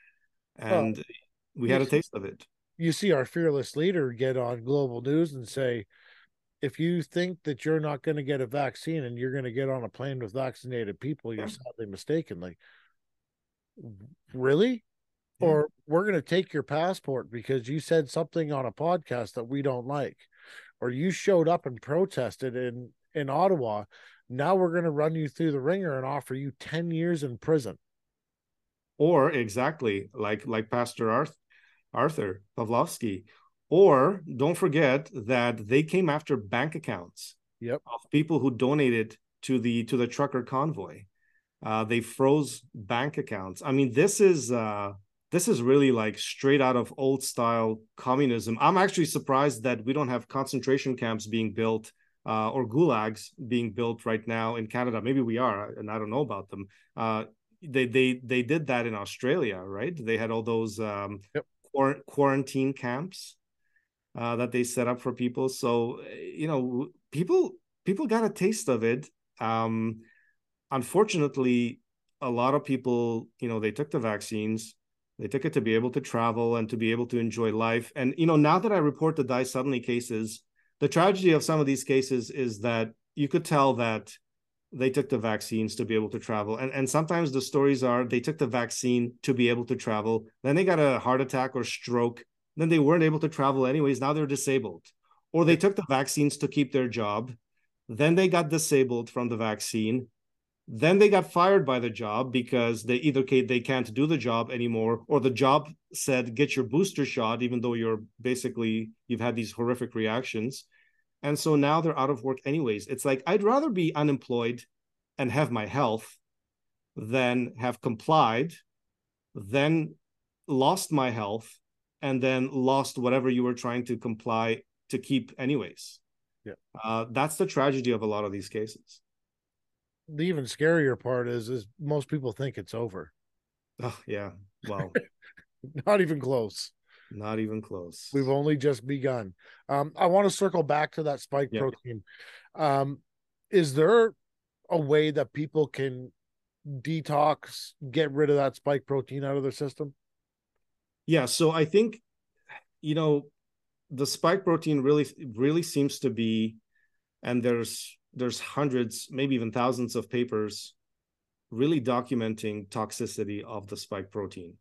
And well, we had a taste of it. You see our fearless leader get on global news and say, if you think that you're not going to get a vaccine and you're going to get on a plane with vaccinated people, you're yeah. sadly mistaken. Like, really? Yeah. Or we're going to take your passport because you said something on a podcast that we don't like, or you showed up and protested in, in Ottawa. Now we're going to run you through the ringer and offer you ten years in prison. or exactly like like Pastor Arthur, Arthur Pawlowski. Or don't forget that they came after bank accounts Yep. of people who donated to the to the trucker convoy. Uh, they froze bank accounts. I mean, this is uh, this is really like straight out of old style communism. I'm actually surprised that we don't have concentration camps being built uh, or gulags being built right now in Canada. Maybe we are, and I don't know about them. Uh, they they they did that in Australia, right? They had all those um, Yep. quar- quarantine camps uh, that they set up for people. So you know, people people got a taste of it. Um, unfortunately, a lot of people, you know, they took the vaccines, they took it to be able to travel and to be able to enjoy life. And, you know, now that I report the die suddenly cases, the tragedy of some of these cases is that you could tell that they took the vaccines to be able to travel. And, and sometimes the stories are they took the vaccine to be able to travel. Then they got a heart attack or stroke. Then they weren't able to travel anyways. Now they're disabled. Or they took the vaccines to keep their job. Then they got disabled from the vaccine. Then they got fired by the job because they either they can't do the job anymore, or the job said, get your booster shot, even though you're basically, you've had these horrific reactions. And so now they're out of work anyways. It's like, I'd rather be unemployed and have my health than have complied, then lost my health, and then lost whatever you were trying to comply to keep anyways. Yeah. Uh, that's the tragedy of a lot of these cases. The even scarier part is is most people think it's over. Oh yeah. Well, not even close. Not even close. We've only just begun. Um, I want to circle back to that spike yeah. protein. Um, is there a way that people can detox, get rid of that spike protein out of their system? Yeah. So I think, you know, the spike protein really, really seems to be, and there's there's hundreds, maybe even thousands of papers really documenting toxicity of the spike protein.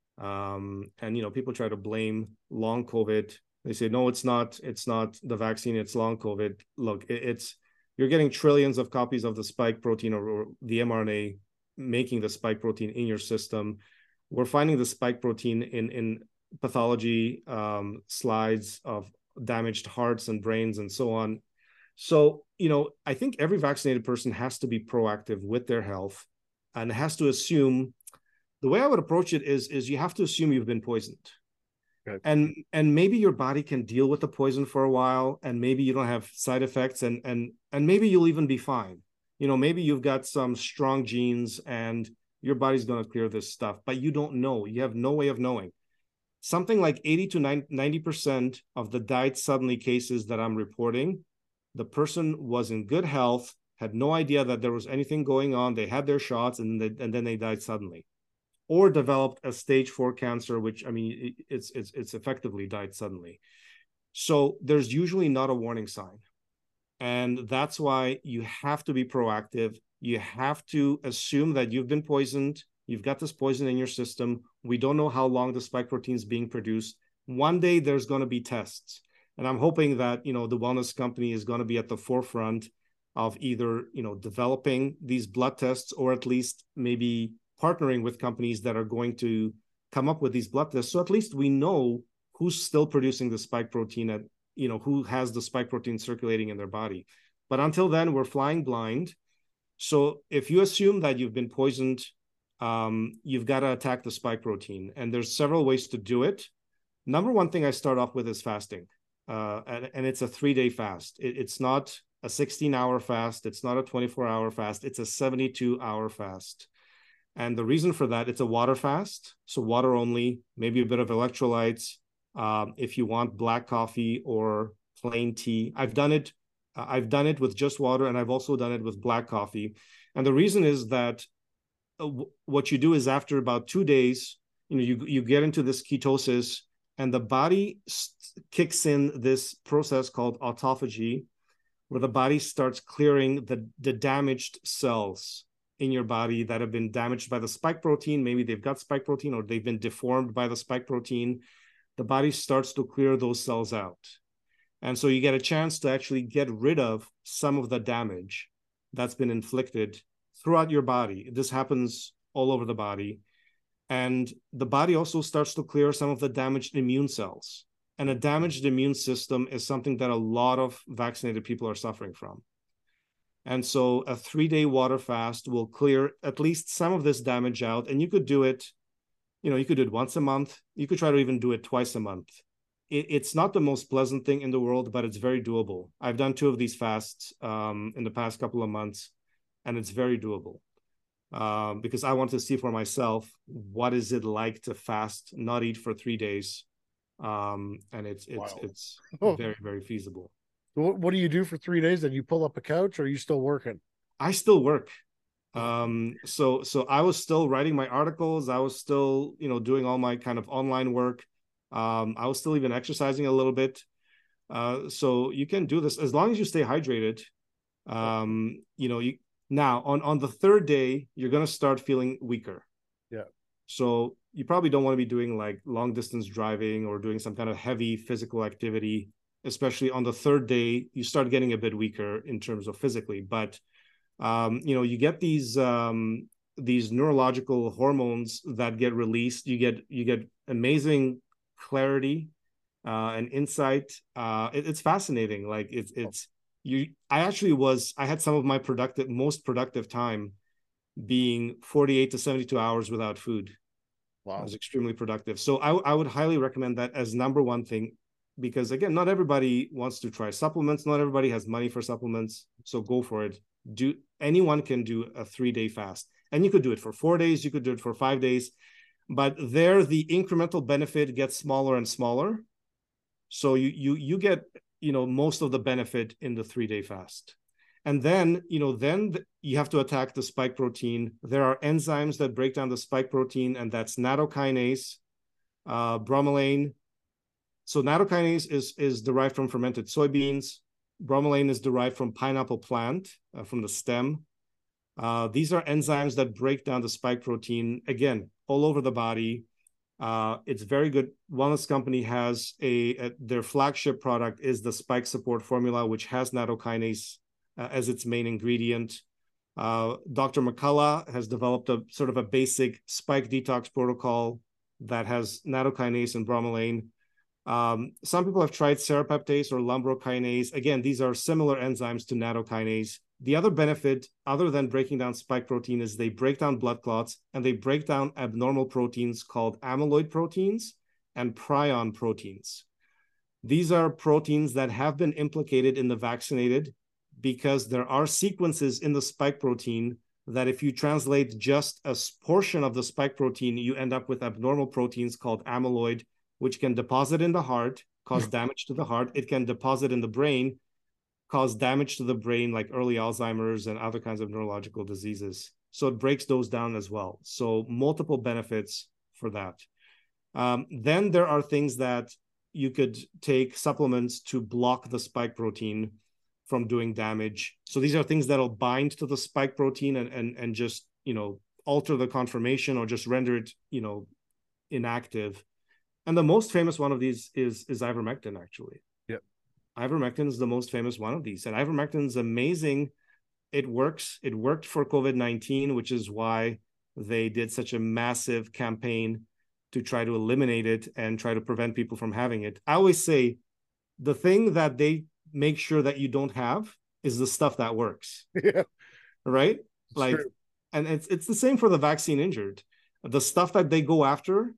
Um, and, you know, people try to blame long COVID. They say, no, it's not, it's not the vaccine, it's long COVID. Look, it, it's, you're getting trillions of copies of the spike protein or, or the mRNA making the spike protein in your system. We're finding the spike protein in, in pathology um, slides of damaged hearts and brains and so on. So, you know, I think every vaccinated person has to be proactive with their health and has to assume, the way I would approach it is, is you have to assume you've been poisoned. Okay. And and maybe your body can deal with the poison for a while, and maybe you don't have side effects, and and and maybe you'll even be fine. You know, maybe you've got some strong genes and your body's going to clear this stuff, but you don't know. You have no way of knowing. Something like eighty to ninety percent of the died suddenly cases that I'm reporting, the person was in good health, had no idea that there was anything going on. They had their shots, and, they, and then they died suddenly, or developed a stage four cancer, which, I mean, it's, it's, it's effectively died suddenly. So there's usually not a warning sign. And that's why you have to be proactive. You have to assume that you've been poisoned. You've got this poison in your system. We don't know how long the spike protein is being produced. One day there's going to be tests. And I'm hoping that, you know, the wellness company is going to be at the forefront of either, you know, developing these blood tests, or at least maybe partnering with companies that are going to come up with these blood tests. So at least we know who's still producing the spike protein, at, you know, who has the spike protein circulating in their body. But until then, we're flying blind. So if you assume that you've been poisoned, um, you've got to attack the spike protein. And there's several ways to do it. Number one thing I start off with is fasting. Uh, and, and it's a three-day fast. It, it's not a sixteen-hour fast. It's not a twenty-four-hour fast. It's a seventy-two-hour fast. And the reason for that, it's a water fast. So water only, maybe a bit of electrolytes. Um, if you want black coffee or plain tea. I've done it. Uh, I've done it with just water, and I've also done it with black coffee. And the reason is that uh, w- what you do is after about two days, you know, you, you get into this ketosis, and the body st- kicks in this process called autophagy, where the body starts clearing the, the damaged cells in your body that have been damaged by the spike protein. Maybe they've got spike protein, or they've been deformed by the spike protein. The body starts to clear those cells out. And so you get a chance to actually get rid of some of the damage that's been inflicted throughout your body. This happens all over the body. And the body also starts to clear some of the damaged immune cells. And a damaged immune system is something that a lot of vaccinated people are suffering from. And so a three-day water fast will clear at least some of this damage out. And you could do it, you know, you could do it once a month. You could try to even do it twice a month. It, it's not the most pleasant thing in the world, but it's very doable. I've done two of these fasts um, in the past couple of months, and it's very doable. Um, because I want to see for myself, what is it like to fast, not eat for three days. Um, and it's, it's, wow. it's oh. very, very feasible. What, what do you do for three days? Then you pull up a couch, or are you still working? I still work. Um, so, so I was still writing my articles. I was still, you know, doing all my kind of online work. Um, I was still even exercising a little bit. Uh, so you can do this as long as you stay hydrated. Um, you know, you, Now, on, on the third day, you're going to start feeling weaker. Yeah. So you probably don't want to be doing like long distance driving or doing some kind of heavy physical activity, especially on the third day. You start getting a bit weaker in terms of physically. But, um, you know, you get these um, these neurological hormones that get released. You get you get amazing clarity uh, and insight. Uh, it, it's fascinating. Like it's it's. You, I actually was, I had some of my productive, most productive time being forty-eight to seventy-two hours without food. Wow. I was extremely productive. So I, I would highly recommend that as number one thing, because again, not everybody wants to try supplements. Not everybody has money for supplements. So go for it. Do anyone can do a three day fast, and you could do it for four days. You could do it for five days, but there the incremental benefit gets smaller and smaller. So you, you, you get, you know, most of the benefit in the three-day fast. And then, you know, then you have to attack the spike protein. There are enzymes that break down the spike protein, and that's nattokinase, uh, bromelain. So nattokinase is, is derived from fermented soybeans. Bromelain is derived from pineapple plant, uh, from the stem. Uh, these are enzymes that break down the spike protein, again, all over the body. Uh, it's very good. Wellness Company has a, a their flagship product is the Spike Support Formula, which has nattokinase uh, as its main ingredient. Uh, Doctor McCullough has developed a sort of a basic spike detox protocol that has nattokinase and bromelain. Um, some people have tried serrapeptase or lumbrokinase. Again, these are similar enzymes to nattokinase. The other benefit, other than breaking down spike protein, is they break down blood clots, and they break down abnormal proteins called amyloid proteins and prion proteins. These are proteins that have been implicated in the vaccinated because there are sequences in the spike protein that if you translate just a portion of the spike protein, you end up with abnormal proteins called amyloid, which can deposit in the heart, cause damage to the heart. It can deposit in the brain, cause damage to the brain, like early Alzheimer's and other kinds of neurological diseases. So it breaks those down as well. So multiple benefits for that. Um, then there are things that you could take supplements to block the spike protein from doing damage. So these are things that'll bind to the spike protein and, and, and just, you know, alter the conformation or just render it, you know, inactive. And the most famous one of these is, is ivermectin, actually. Ivermectin is the most famous one of these. And ivermectin is amazing. It works. It worked for COVID nineteen, which is why they did such a massive campaign to try to eliminate it and try to prevent people from having it. I always say the thing that they make sure that you don't have is the stuff that works. Yeah. Right? It's like, true. And it's it's the same for the vaccine injured. The stuff that they go after,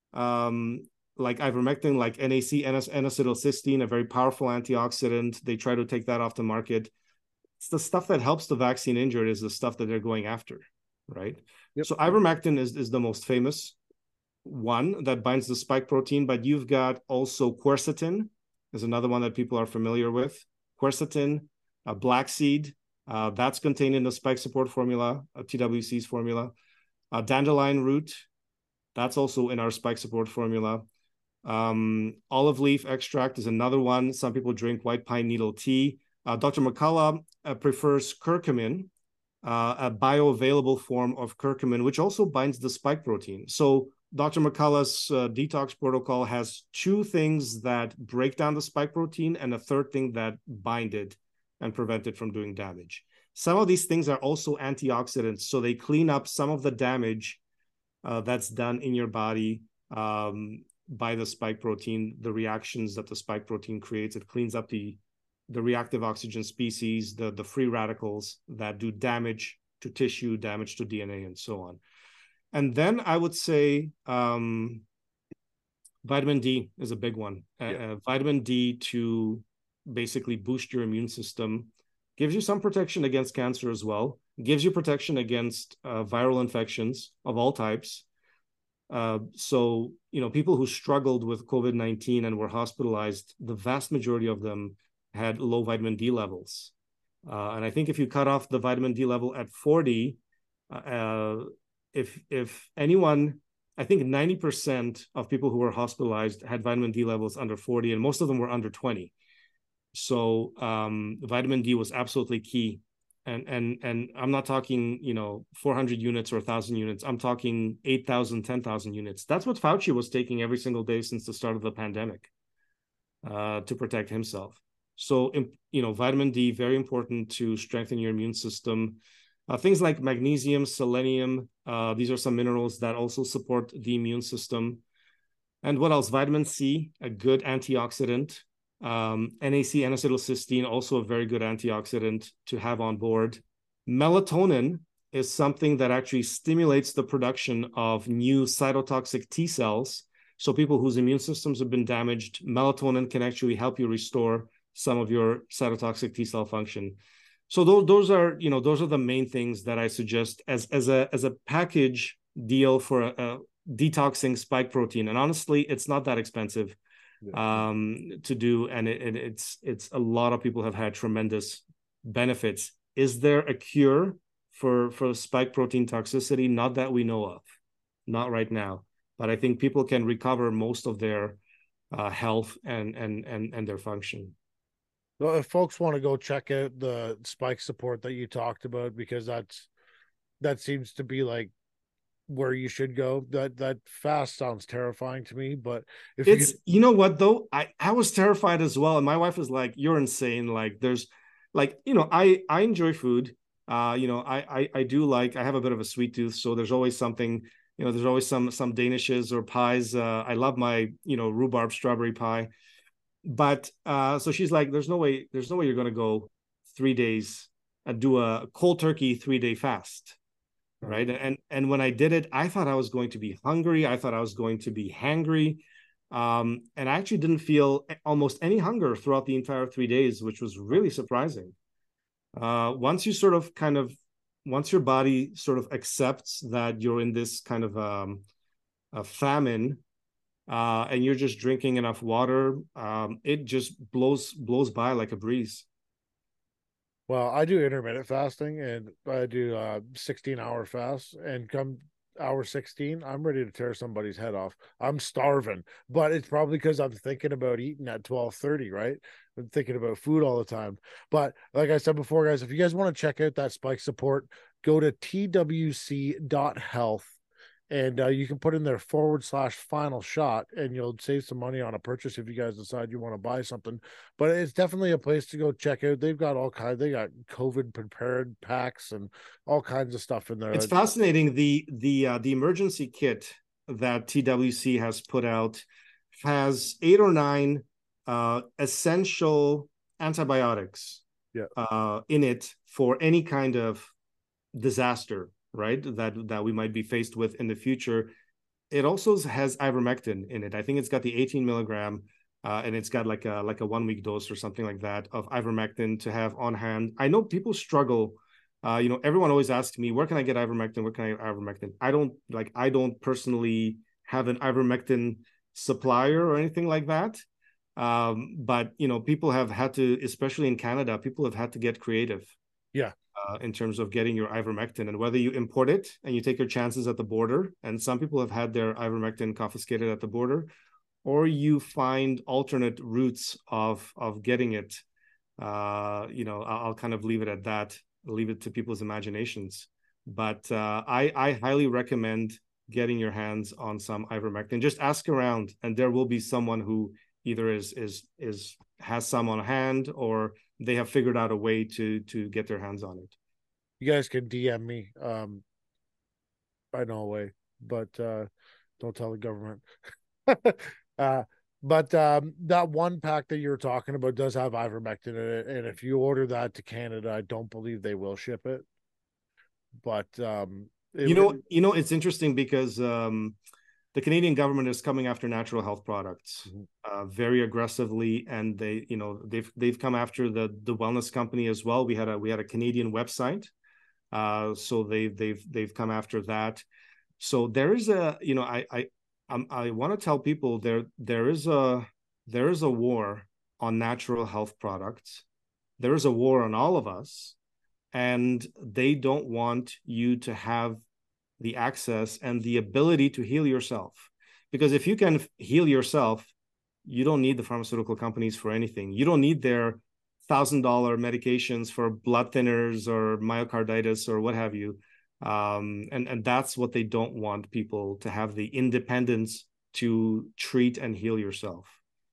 um, like ivermectin, like N A C, N-acetylcysteine, a very powerful antioxidant. They try to take that off the market. It's the stuff that helps the vaccine injured is the stuff that they're going after, right? Yep. So ivermectin is, is the most famous one that binds the spike protein, but you've got also quercetin is another one that people are familiar with. Quercetin, uh, black seed, uh, that's contained in the spike support formula, uh, T W C's formula. Uh, dandelion root, that's also in our spike support formula. Um, olive leaf extract is another one. Some people drink white pine needle tea. Uh, Doctor McCullough uh, prefers curcumin, uh, a bioavailable form of curcumin, which also binds the spike protein. So Doctor McCullough's uh, detox protocol has two things that break down the spike protein and a third thing that bind it and prevent it from doing damage. Some of these things are also antioxidants, so they clean up some of the damage uh, that's done in your body um, by the spike protein, the reactions that the spike protein creates. It cleans up the the reactive oxygen species, the, the free radicals that do damage to tissue, damage to D N A, and so on. And then I would say um, vitamin D is a big one. Yeah. Uh, vitamin D to basically boost your immune system, gives you some protection against cancer as well, gives you protection against uh, viral infections of all types. Uh, so, you know, people who struggled with COVID nineteen and were hospitalized, the vast majority of them had low vitamin D levels. Uh, and I think if you cut off the vitamin D level at forty, uh, if if anyone, I think ninety percent of people who were hospitalized had vitamin D levels under forty, and most of them were under twenty. So um, vitamin D was absolutely key. And and and I'm not talking, you know, four hundred units or one thousand units. I'm talking eight thousand, ten thousand units. That's what Fauci was taking every single day since the start of the pandemic uh, to protect himself. So, you know, vitamin D, very important to strengthen your immune system. Uh, things like magnesium, selenium, uh, these are some minerals that also support the immune system. And what else? Vitamin C, a good antioxidant. Um, N A C, N-acetylcysteine, also a very good antioxidant to have on board. Melatonin is something that actually stimulates the production of new cytotoxic T cells. So people whose immune systems have been damaged, melatonin can actually help you restore some of your cytotoxic T cell function. So those, those are, you know, those are the main things that I suggest as, as a, as a package deal for a, a detoxing spike protein. And honestly, it's not that expensive um to do, and it, it, it's it's a lot of people have had tremendous benefits. Is there a cure for for spike protein toxicity? Not that we know of, not right now, but I think people can recover most of their uh, health and and and and their function. Well, if folks want to go check out the spike support that you talked about, because that's that seems to be like where you should go. That that fast sounds terrifying to me, but if it's you, you know what though, I I was terrified as well, and my wife was like, "You're insane!" Like there's, like you know, I I enjoy food. Uh, you know, I I I do like I have a bit of a sweet tooth, so there's always something. You know, there's always some some danishes or pies. Uh, I love my you know rhubarb strawberry pie, but uh, so she's like, "There's no way, there's no way you're gonna go three days and do a cold turkey three day fast." Right. And and when I did it, I thought I was going to be hungry. I thought I was going to be hangry. Um, and I actually didn't feel almost any hunger throughout the entire three days, which was really surprising. Uh, once you sort of kind of, once your body sort of accepts that you're in this kind of um, a famine, uh, and you're just drinking enough water, um, it just blows blows by like a breeze. Well, I do intermittent fasting, and I do uh sixteen hour fast, and come hour sixteen, I'm ready to tear somebody's head off. I'm starving, but it's probably because I'm thinking about eating at twelve thirty, right? I'm thinking about food all the time. But like I said before, guys, if you guys want to check out that spike support, go to T W C dot health, and uh, you can put in there forward slash final shot, and you'll save some money on a purchase if you guys decide you want to buy something. But it's definitely a place to go check out. They've got all kinds. They got COVID prepared packs and all kinds of stuff in there. It's fascinating. The the uh, the emergency kit that T W C has put out has eight or nine uh, essential antibiotics yeah. uh, in it for any kind of disaster, right? That that we might be faced with in the future. It also has ivermectin in it. I think it's got the eighteen milligram, uh, and it's got like a like a one week dose or something like that of ivermectin to have on hand. I know people struggle. Uh, you know, everyone always asks me, where can I get ivermectin? Where can I get ivermectin? I don't like. I don't personally have an ivermectin supplier or anything like that. Um, but you know, people have had to, especially in Canada, people have had to get creative. Yeah. Uh, in terms of getting your ivermectin, and whether you import it and you take your chances at the border, and some people have had their ivermectin confiscated at the border, or you find alternate routes of of getting it. Uh, you know, I'll, I'll kind of leave it at that. Leave it to people's imaginations. But uh, I I highly recommend getting your hands on some ivermectin. Just ask around, and there will be someone who either is is is has some on hand, or they have figured out a way to to get their hands on it. You guys can D M me. Um, I know a way. but uh, don't tell the government. uh, but um, that one pack that you're talking about does have ivermectin in it, and if you order that to Canada, I don't believe they will ship it. But um, it, You know, you know, it's interesting because um, the Canadian government is coming after natural health products uh, very aggressively, and they, you know, they've they've come after the the wellness company as well. We had a we had a Canadian website, uh, so they've they've they've come after that. So there is a, you know, I I I'm, I want to tell people there there is a there is a war on natural health products. There is a war on all of us, and they don't want you to have the access and the ability to heal yourself. Because if you can heal yourself, you don't need the pharmaceutical companies for anything. You don't need their thousand dollar medications for blood thinners or myocarditis or what have you. Um, and, and that's what they don't want people to have, the independence to treat and heal yourself.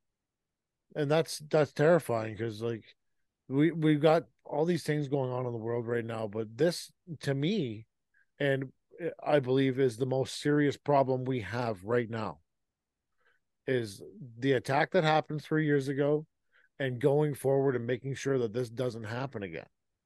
And that's that's terrifying because like we we've got all these things going on in the world right now, but this to me, and I believe is the most serious problem we have right now, is the attack that happened three years ago and going forward and making sure that this doesn't happen again.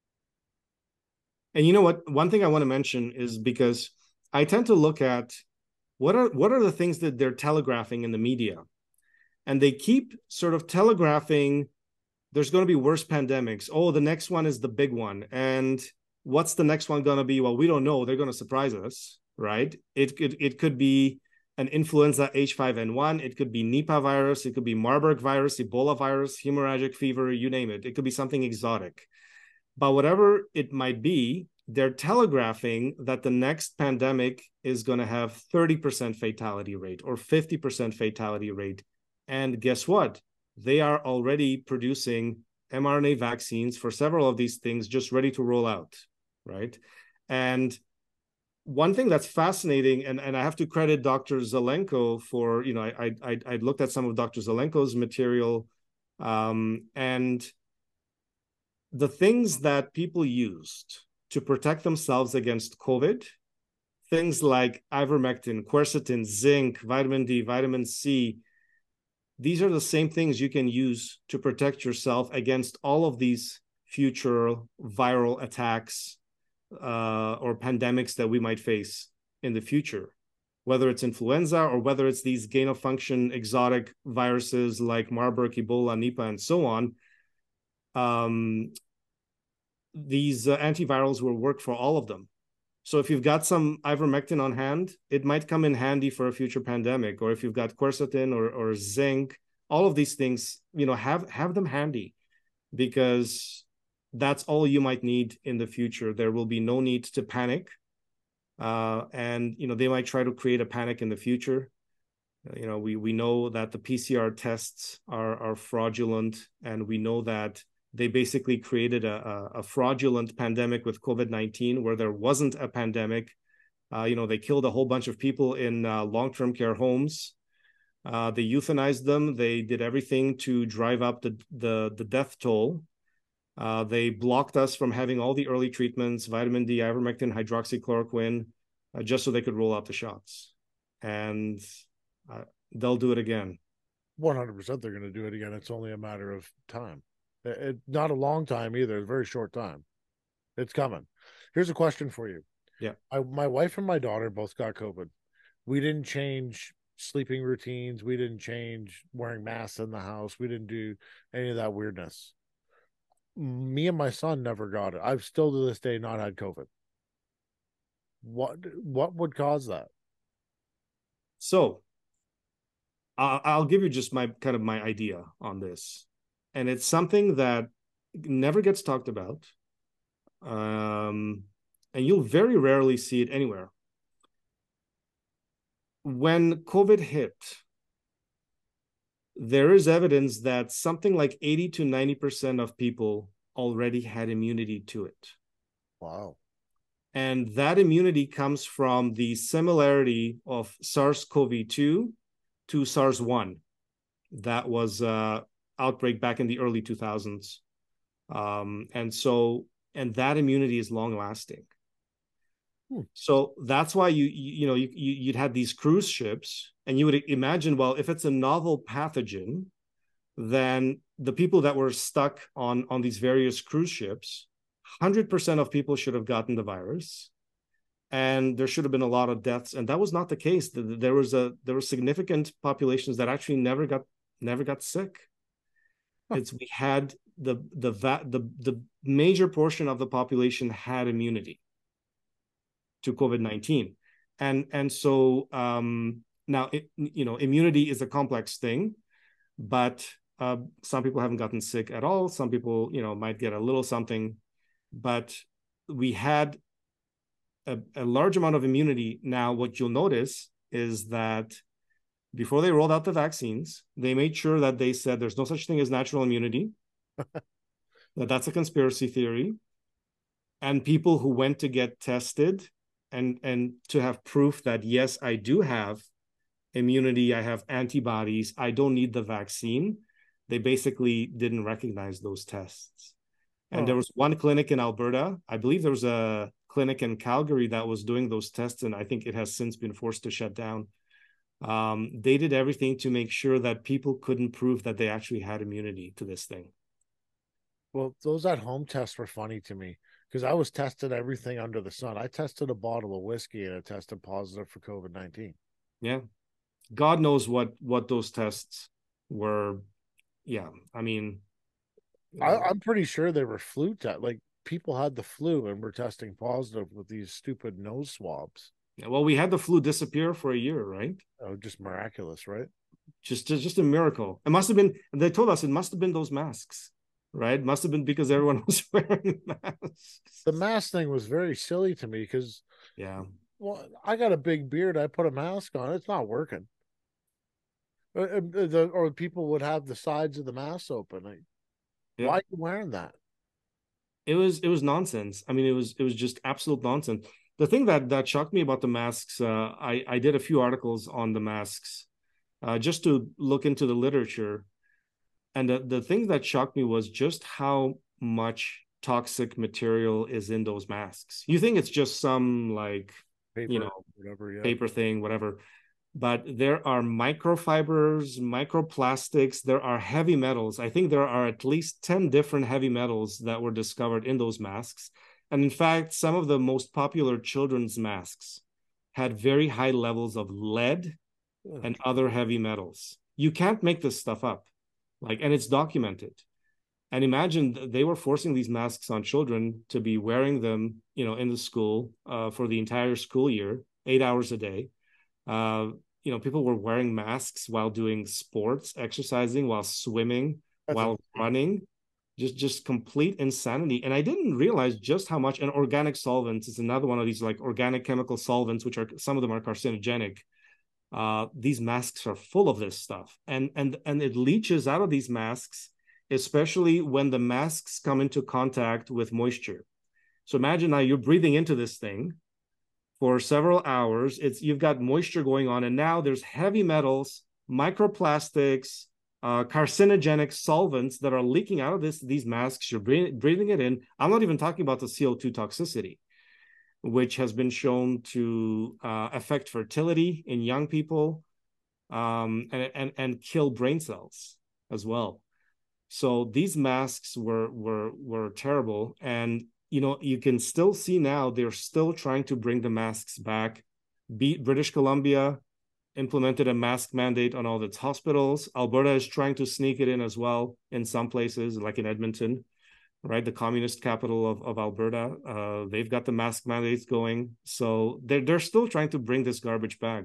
And you know what? One thing I want to mention is because I tend to look at what are what are the things that they're telegraphing in the media, and they keep sort of telegraphing there's going to be worse pandemics. Oh, the next one is the big one, and what's the next one going to be? Well, we don't know. They're going to surprise us, right? It could it could be an influenza H five N one. It could be Nipah virus. It could be Marburg virus, Ebola virus, hemorrhagic fever. You name it. It could be something exotic. But whatever it might be, they're telegraphing that the next pandemic is going to have thirty percent fatality rate or fifty percent fatality rate. And guess what? They are already producing mRNA vaccines for several of these things, just ready to roll out, right? And one thing that's fascinating, and, and I have to credit Doctor Zelenko for, you know, I I I looked at some of Doctor Zelenko's material, um, and the things that people used to protect themselves against COVID, things like ivermectin, quercetin, zinc, vitamin D, vitamin C, these are the same things you can use to protect yourself against all of these future viral attacks uh, or pandemics that we might face in the future, whether it's influenza or whether it's these gain of function exotic viruses like Marburg, Ebola, Nipah, and so on. Um, these uh, antivirals will work for all of them. So if you've got some ivermectin on hand, it might come in handy for a future pandemic. Or if you've got quercetin or, or zinc, all of these things, you know, have have them handy, because that's all you might need in the future. There will be no need to panic. Uh, and, you know, they might try to create a panic in the future. You know, we we know that the P C R tests are are fraudulent, and we know that they basically created a, a fraudulent pandemic with COVID nineteen where there wasn't a pandemic. Uh, you know, they killed a whole bunch of people in uh, long-term care homes. Uh, they euthanized them. They did everything to drive up the, the, the death toll. Uh, they blocked us from having all the early treatments, vitamin D, ivermectin, hydroxychloroquine, uh, just so they could roll out the shots. And uh, they'll do it again. one hundred percent they're going to do it again. It's only a matter of time. It, it, not a long time either, a very short time. It's coming. Here's a question for you. Yeah. I, my wife and my daughter both got COVID. We didn't change sleeping routines. We didn't change wearing masks in the house. We didn't do any of that weirdness. Me and my son never got it. I've still to this day not had COVID. What what would cause that? So I'll, I'll give you just my kind of my idea on this. And it's something that never gets talked about. Um, and you'll very rarely see it anywhere. When COVID hit, there is evidence that something like eighty to ninety percent of people already had immunity to it. Wow. And that immunity comes from the similarity of SARS-C o V two to SARS one. That was uh, outbreak back in the early two thousands. Um, and so, and that immunity is long lasting. Hmm. So that's why you you, you know you, you you'd had these cruise ships, and you would imagine, well, if it's a novel pathogen, then the people that were stuck on on these various cruise ships, one hundred percent of people should have gotten the virus, and there should have been a lot of deaths, and that was not the case. There was a there were significant populations that actually never got never got sick. Huh. It's we had the the the the major portion of the population had immunity to COVID nineteen, and and so um, now it, you know immunity is a complex thing, but uh, some people haven't gotten sick at all. Some people you know might get a little something, but we had a, a large amount of immunity. Now, what you'll notice is that before they rolled out the vaccines, they made sure that they said there's no such thing as natural immunity, that that's a conspiracy theory. And people who went to get tested and, and to have proof that, yes, I do have immunity, I have antibodies, I don't need the vaccine, they basically didn't recognize those tests. And oh. There was one clinic in Alberta, I believe there was a clinic in Calgary that was doing those tests, and I think it has since been forced to shut down. Um, they did everything to make sure that people couldn't prove that they actually had immunity to this thing. Well, those at-home tests were funny to me because I was tested everything under the sun. I tested a bottle of whiskey and it tested positive for COVID nineteen. Yeah. God knows what, what those tests were. Yeah. I mean, I, I'm pretty sure they were flu tests. Like people had the flu and were testing positive with these stupid nose swabs. Yeah, well, we had the flu disappear for a year, right? Oh, just miraculous, right? Just, just, just a miracle. It must have been. They told us it must have been those masks, right? It must have been because everyone was wearing masks. The mask thing was very silly to me because, yeah, well, I got a big beard. I put a mask on. It's not working. Uh, the, or people would have the sides of the mask open. Like, yeah. Why are you wearing that? It was it was nonsense. I mean, it was it was just absolute nonsense. The thing that that shocked me about the masks, uh, I I did a few articles on the masks, uh, just to look into the literature, and the the thing that shocked me was just how much toxic material is in those masks. You think it's just some like paper, you know whatever, yeah. paper thing, whatever. But there are microfibers, microplastics, there are heavy metals. I think there are at least ten different heavy metals that were discovered in those masks. And in fact, some of the most popular children's masks had very high levels of lead and other heavy metals. You can't make this stuff up. Like, and it's documented. And imagine they were forcing these masks on children to be wearing them, you know, in the school uh, for the entire school year, eight hours a day. Uh, you know, people were wearing masks while doing sports, exercising, while swimming, That's while amazing. running, just just complete insanity. And I didn't realize just how much. And organic solvents is another one of these like organic chemical solvents, which are some of them are carcinogenic. Uh, these masks are full of this stuff, and and and it leaches out of these masks, especially when the masks come into contact with moisture. So imagine now you're breathing into this thing for several hours. It's you've got moisture going on, and now there's heavy metals, microplastics, uh, carcinogenic solvents that are leaking out of this these masks. You're breathing, breathing it in. I'm not even talking about the C O two toxicity, which has been shown to uh, affect fertility in young people, um, and, and and kill brain cells as well. So these masks were were were terrible, and you know, you can still see now they're still trying to bring the masks back. Be- British Columbia implemented a mask mandate on all its hospitals. Alberta is trying to sneak it in as well in some places, like in Edmonton, right? The communist capital of, of Alberta. Uh, they've got the mask mandates going. So they're, they're still trying to bring this garbage back.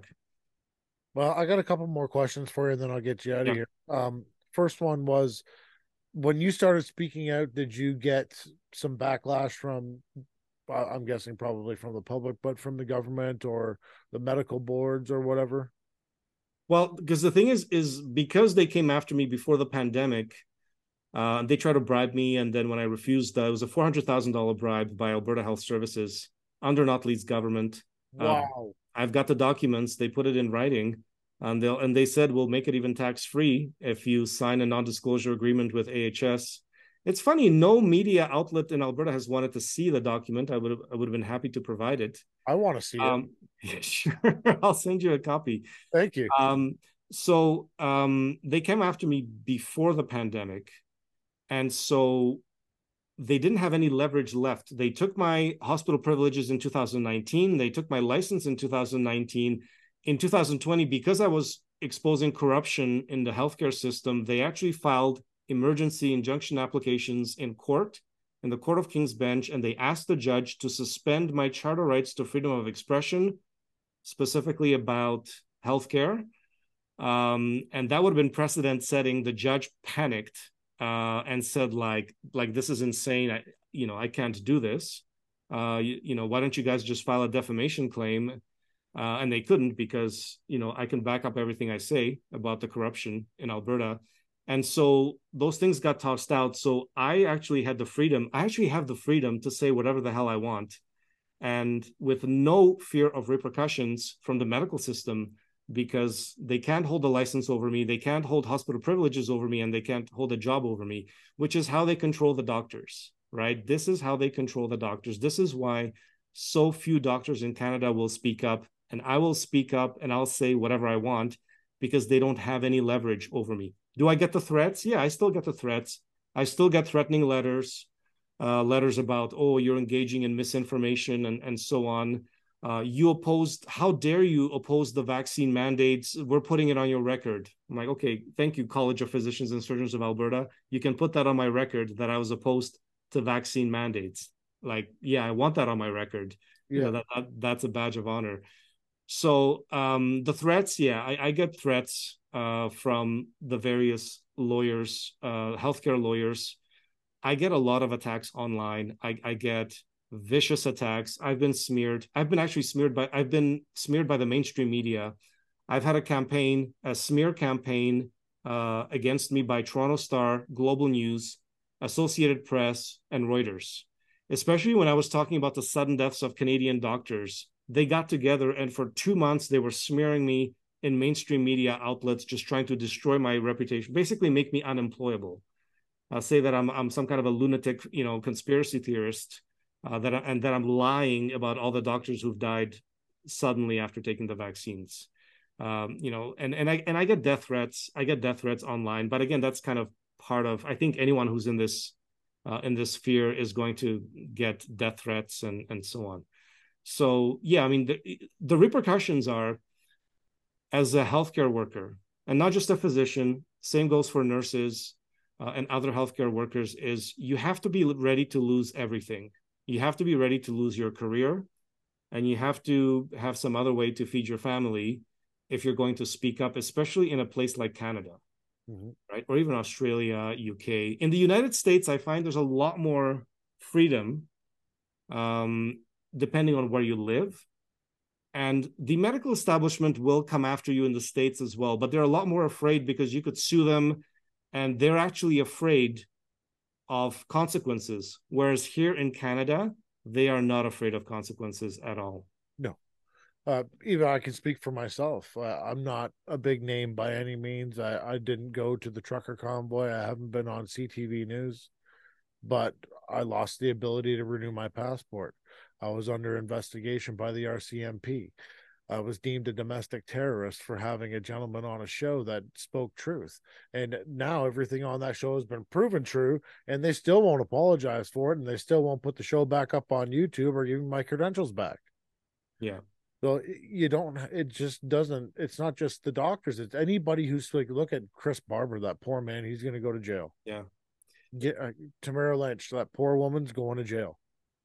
Well, I got a couple more questions for you, and then I'll get you out of yeah. here. Um, first one was, when you started speaking out, did you get some backlash from, uh, I'm guessing probably from the public, but from the government or the medical boards or whatever? Well, because the thing is, is because they came after me before the pandemic, uh, they tried to bribe me. And then when I refused, uh, it was a four hundred thousand dollars bribe by Alberta Health Services under Notley's government. Wow. Uh, I've got the documents. They put it in writing. And they'll and they said we'll make it even tax free if you sign a non-disclosure agreement with A H S, It's funny, no media outlet in Alberta has wanted to see the document. I would have, I would have been happy to provide it. I want to see it. Um, yeah, sure, I'll send you a copy. Thank you. Um, so um, they came after me before the pandemic, and so they didn't have any leverage left. They took my hospital privileges in two thousand nineteen. They took my license in two thousand nineteen. In two thousand twenty, because I was exposing corruption in the healthcare system, they actually filed emergency injunction applications in court, in the Court of King's Bench, and they asked the judge to suspend my charter rights to freedom of expression, specifically about healthcare. Um, and that would have been precedent setting. The judge panicked uh, and said, like, like this is insane. I, you know, I can't do this. Uh, you, you know, why don't you guys just file a defamation claim? Uh, and they couldn't because, you know, I can back up everything I say about the corruption in Alberta. And so those things got tossed out. So I actually had the freedom. I actually have the freedom to say whatever the hell I want. And with no fear of repercussions from the medical system, because they can't hold a license over me, they can't hold hospital privileges over me, and they can't hold a job over me, which is how they control the doctors, right? This is how they control the doctors. This is why so few doctors in Canada will speak up, and I will speak up and I'll say whatever I want because they don't have any leverage over me. Do I get the threats? Yeah, I still get the threats. I still get threatening letters, uh, letters about, oh, you're engaging in misinformation and, and so on. Uh, you opposed, how dare you oppose the vaccine mandates? We're putting it on your record. I'm like, okay, thank you, College of Physicians and Surgeons of Alberta. You can put that on my record that I was opposed to vaccine mandates. Like, yeah, I want that on my record. Yeah. You know, that, that that's a badge of honor. So um, the threats, yeah, I, I get threats uh, from the various lawyers, uh, healthcare lawyers. I get a lot of attacks online. I, I get vicious attacks. I've been smeared. I've been actually smeared by, I've been smeared by the mainstream media. I've had a campaign, a smear campaign uh, against me by Toronto Star, Global News, Associated Press, and Reuters. Especially when I was talking about the sudden deaths of Canadian doctors. They got together and for two months, they were smearing me in mainstream media outlets, just trying to destroy my reputation, basically make me unemployable. Uh, say that I'm I'm some kind of a lunatic, you know, conspiracy theorist, uh, that I, and that I'm lying about all the doctors who've died suddenly after taking the vaccines. Um, you know, and and I and I get death threats. I get death threats online, but again, that's kind of part of. I think anyone who's in this uh, in this sphere is going to get death threats and and so on. So yeah, I mean, the, the repercussions are, as a healthcare worker, and not just a physician, same goes for nurses uh, and other healthcare workers, is you have to be ready to lose everything. You have to be ready to lose your career, and you have to have some other way to feed your family if you're going to speak up, especially in a place like Canada, mm-hmm. right? Or even Australia, U K. In the United States, I find there's a lot more freedom um, depending on where you live. And the medical establishment will come after you in the States as well, but they're a lot more afraid because you could sue them, and they're actually afraid of consequences. Whereas here in Canada, they are not afraid of consequences at all. No. Uh, even I can speak for myself. Uh, I'm not a big name by any means. I, I didn't go to the trucker convoy. I haven't been on C T V News, but I lost the ability to renew my passport. I was under investigation by the R C M P. I was deemed a domestic terrorist for having a gentleman on a show that spoke truth. And now everything on that show has been proven true, and they still won't apologize for it, and they still won't put the show back up on YouTube or give me my credentials back. Yeah. So you don't, it just doesn't, it's not just the doctors, it's anybody who's like, look at Chris Barber, that poor man, he's going to go to jail. Yeah. Get uh, Tamara Lynch, that poor woman's going to jail.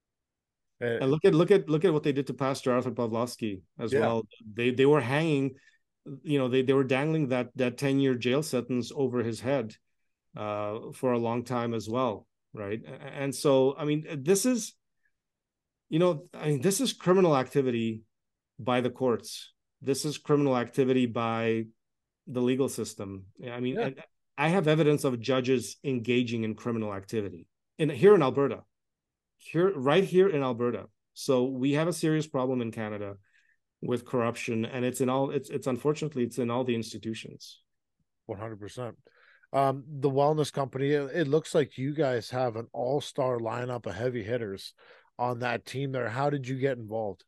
And look at look at look at what they did to Pastor Arthur Pawlowski as yeah. well. They they were hanging, you know, they, they were dangling that that ten-year jail sentence over his head uh, for a long time as well, right? And so, I mean, this is, you know, I mean, this is criminal activity by the courts. This is criminal activity by the legal system. I mean, yeah. I have evidence of judges engaging in criminal activity in here in Alberta. Here, right here in Alberta. So we have a serious problem in Canada with corruption, and it's in all, it's, it's unfortunately, it's in all the institutions. one hundred percent. Um, the wellness company, it, it looks like you guys have an all-star lineup of heavy hitters on that team there. How did you get involved?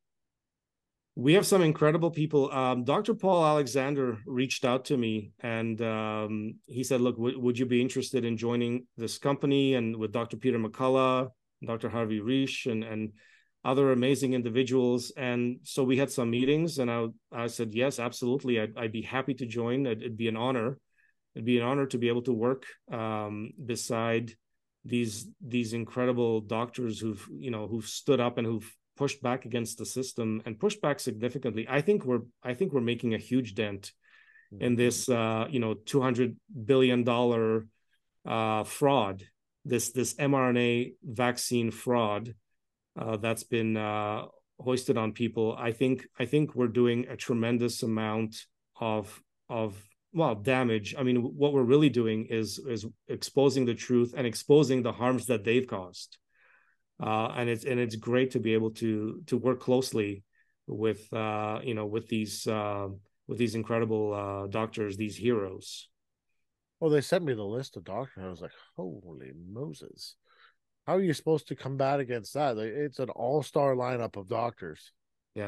We have some incredible people. Um, Doctor Paul Alexander reached out to me and um, he said, look, w- would you be interested in joining this company? And with Doctor Peter McCullough, Doctor Harvey Reish, and, and other amazing individuals. And so we had some meetings and I, I said, yes, absolutely. I'd, I'd be happy to join. It'd, it'd be an honor. It'd be an honor to be able to work um, beside these these incredible doctors who've, you know, who've stood up and who've pushed back against the system and pushed back significantly. I think we're I think we're making a huge dent in this uh, you know two hundred billion dollar uh, fraud, this this mRNA vaccine fraud uh, that's been uh, hoisted on people. I think I think we're doing a tremendous amount of of well damage. I mean, what we're really doing is is exposing the truth and exposing the harms that they've caused. Uh, and it's and it's great to be able to to work closely with uh, you know with these uh, with these incredible uh, doctors, these heroes. Well, they sent me the list of doctors. I was like, holy Moses. How are you supposed to combat against that? It's an all-star lineup of doctors. Yeah.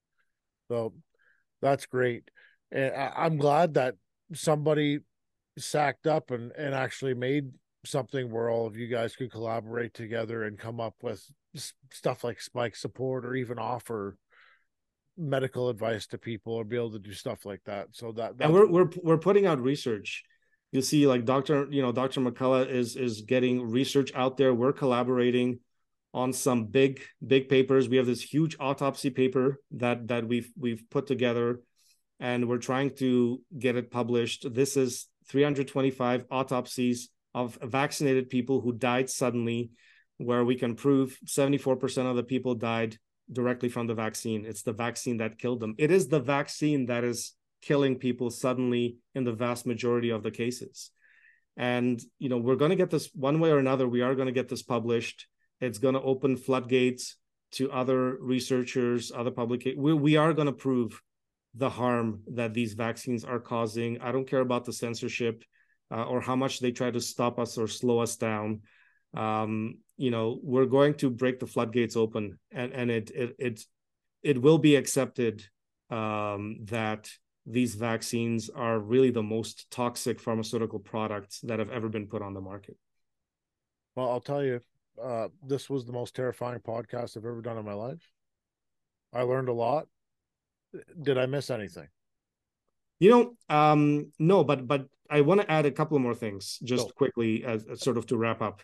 So that's great. And I'm glad that somebody sacked up and, and actually made something where all of you guys could collaborate together and come up with stuff like spike support or even offer medical advice to people or be able to do stuff like that. So that and we're we're we're putting out research. You see, like Doctor you know Doctor McCullough is is getting research out there. We're collaborating on some big big papers. We have this huge autopsy paper that that we've we've put together, and we're trying to get it published. This is three hundred twenty-five autopsies of vaccinated people who died suddenly, where we can prove seventy-four percent of the people died directly from the vaccine. It's the vaccine that killed them. It is the vaccine that is killing people suddenly in the vast majority of the cases. And, you know, we're going to get this one way or another. We are going to get this published. It's going to open floodgates to other researchers, other publications. We, we are going to prove the harm that these vaccines are causing. I don't care about the censorship uh, or how much they try to stop us or slow us down. Um, you know, we're going to break the floodgates open, and and it it it, it will be accepted um, that these vaccines are really the most toxic pharmaceutical products that have ever been put on the market. Well, I'll tell you, uh, this was the most terrifying podcast I've ever done in my life. I learned a lot. Did I miss anything? You know, um, no, but but I want to add a couple of more things just Go. quickly, as, as sort of to wrap up.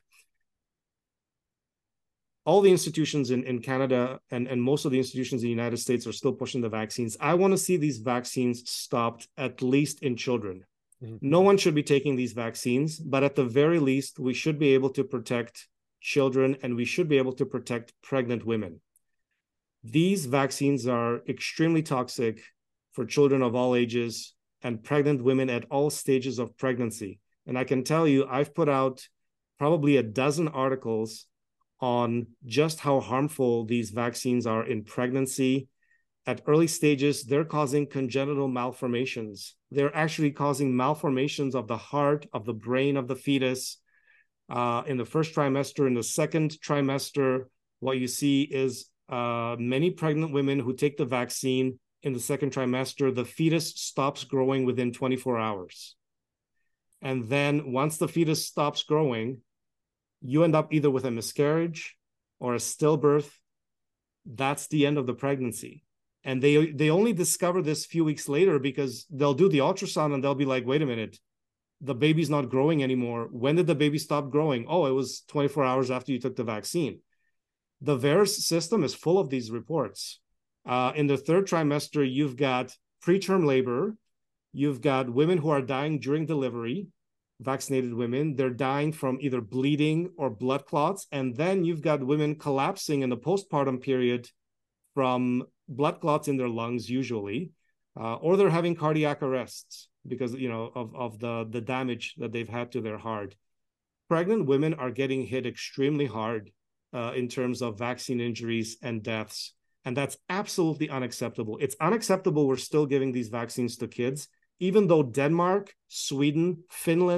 All the institutions in, in Canada and, and most of the institutions in the United States are still pushing the vaccines. I want to see these vaccines stopped, at least in children. Mm-hmm. No one should be taking these vaccines, but at the very least, we should be able to protect children and we should be able to protect pregnant women. These vaccines are extremely toxic for children of all ages and pregnant women at all stages of pregnancy. And I can tell you, I've put out probably a dozen articles on just how harmful these vaccines are in pregnancy. At early stages, they're causing congenital malformations. They're actually causing malformations of the heart, of the brain of the fetus. Uh, in the first trimester, in the second trimester, what you see is uh, many pregnant women who take the vaccine in the second trimester, the fetus stops growing within twenty-four hours. And then once the fetus stops growing, you end up either with a miscarriage or a stillbirth. That's the end of the pregnancy. And they they only discover this a few weeks later because they'll do the ultrasound and they'll be like, wait a minute, the baby's not growing anymore. When did the baby stop growing? Oh, it was twenty-four hours after you took the vaccine. The V A E R S system is full of these reports. Uh, in the third trimester, you've got preterm labor. You've got women who are dying during delivery. Vaccinated women, they're dying from either bleeding or blood clots. And then you've got women collapsing in the postpartum period from blood clots in their lungs, usually, uh, or they're having cardiac arrests because, you know, of, of the, the damage that they've had to their heart. Pregnant women are getting hit extremely hard uh, in terms of vaccine injuries and deaths. And that's absolutely unacceptable. It's unacceptable we're still giving these vaccines to kids, even though Denmark, Sweden, Finland,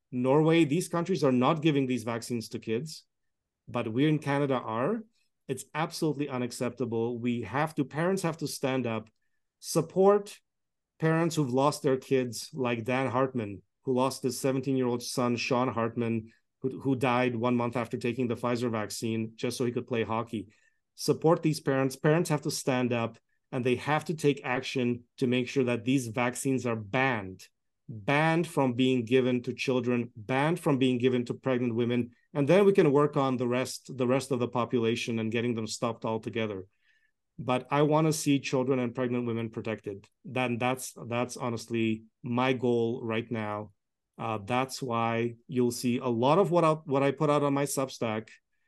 Norway, these countries are not giving these vaccines to kids, but we in Canada are. It's absolutely unacceptable. We have to, parents have to stand up, support parents who've lost their kids, like Dan Hartman, who lost his seventeen-year-old son, Sean Hartman, who, who died one month after taking the Pfizer vaccine just so he could play hockey. Support these parents. Parents have to stand up, and they have to take action to make sure that these vaccines are banned, banned from being given to children, banned from being given to pregnant women, and then we can work on the rest, the rest of the population and getting them stopped altogether. But I want to see children and pregnant women protected. Then that's that's honestly my goal right now. Uh, that's why you'll see a lot of what I, what I put out on my Substack,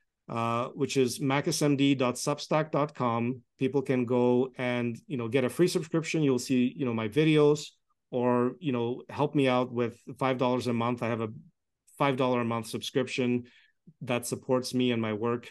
uh, which is makis m d dot substack dot com. People can go and, you know, get a free subscription. You'll see, you know, my videos, or, you know, help me out with five dollars a month. I have a five dollars a month subscription that supports me and my work.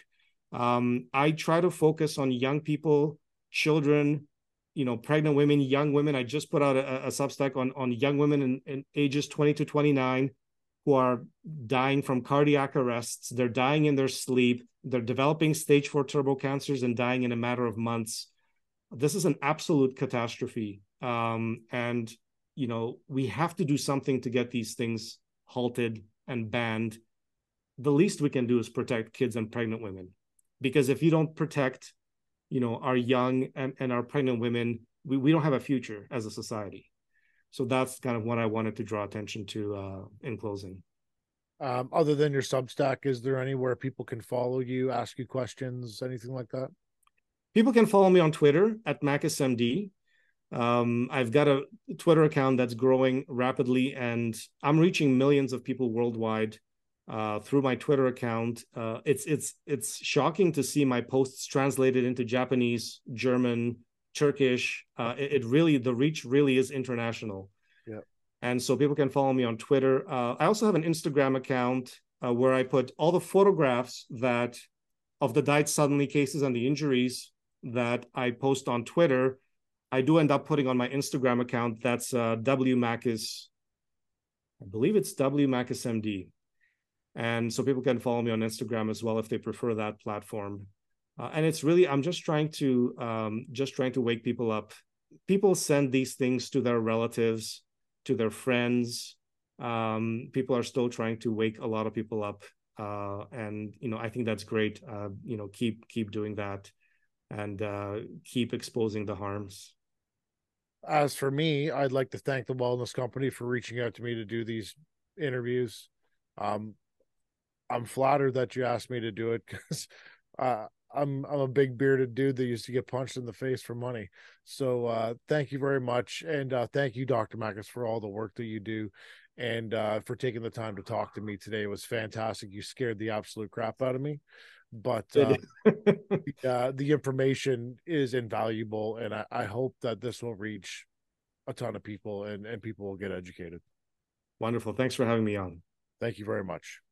Um, I try to focus on young people, children, you know, pregnant women, young women. I just put out a, a Substack on, on young women in, in ages twenty to twenty-nine who are dying from cardiac arrests. They're dying in their sleep. They're developing stage four turbo cancers and dying in a matter of months. This is an absolute catastrophe. Um, and, you know, we have to do something to get these things halted and banned. The least we can do is protect kids and pregnant women. Because if you don't protect, you know, our young and, and our pregnant women, we, we don't have a future as a society. So that's kind of what I wanted to draw attention to uh, in closing. Um, other than your Substack, is there anywhere people can follow you, ask you questions, anything like that? People can follow me on Twitter at makismd. Um, I've got a Twitter account that's growing rapidly, and I'm reaching millions of people worldwide uh, through my Twitter account. Uh, it's it's it's shocking to see my posts translated into Japanese, German, Turkish. Uh, it, it really, the reach really is international. Yeah. And so people can follow me on Twitter. Uh, I also have an Instagram account uh, where I put all the photographs that of the died suddenly cases and the injuries that I post on Twitter. I do end up putting on my Instagram account. That's uh, W Makis. I believe it's W Makis M D. And so people can follow me on Instagram as well if they prefer that platform. Uh, and it's really, I'm just trying to um, just trying to wake people up. People send these things to their relatives, to their friends. Um, people are still trying to wake a lot of people up. Uh, and, you know, I think that's great. Uh, you know, keep, keep doing that, and uh, keep exposing the harms. As for me, I'd like to thank the Wellness Company for reaching out to me to do these interviews. Um, I'm flattered that you asked me to do it, because uh, I'm I'm a big bearded dude that used to get punched in the face for money. So uh, thank you very much, and uh, thank you, Doctor Makis, for all the work that you do, and uh, for taking the time to talk to me today. It was fantastic. You scared the absolute crap out of me, but uh, uh, the information is invaluable, and I, I hope that this will reach a ton of people, and and people will get educated. Wonderful. Thanks for having me on. Thank you very much.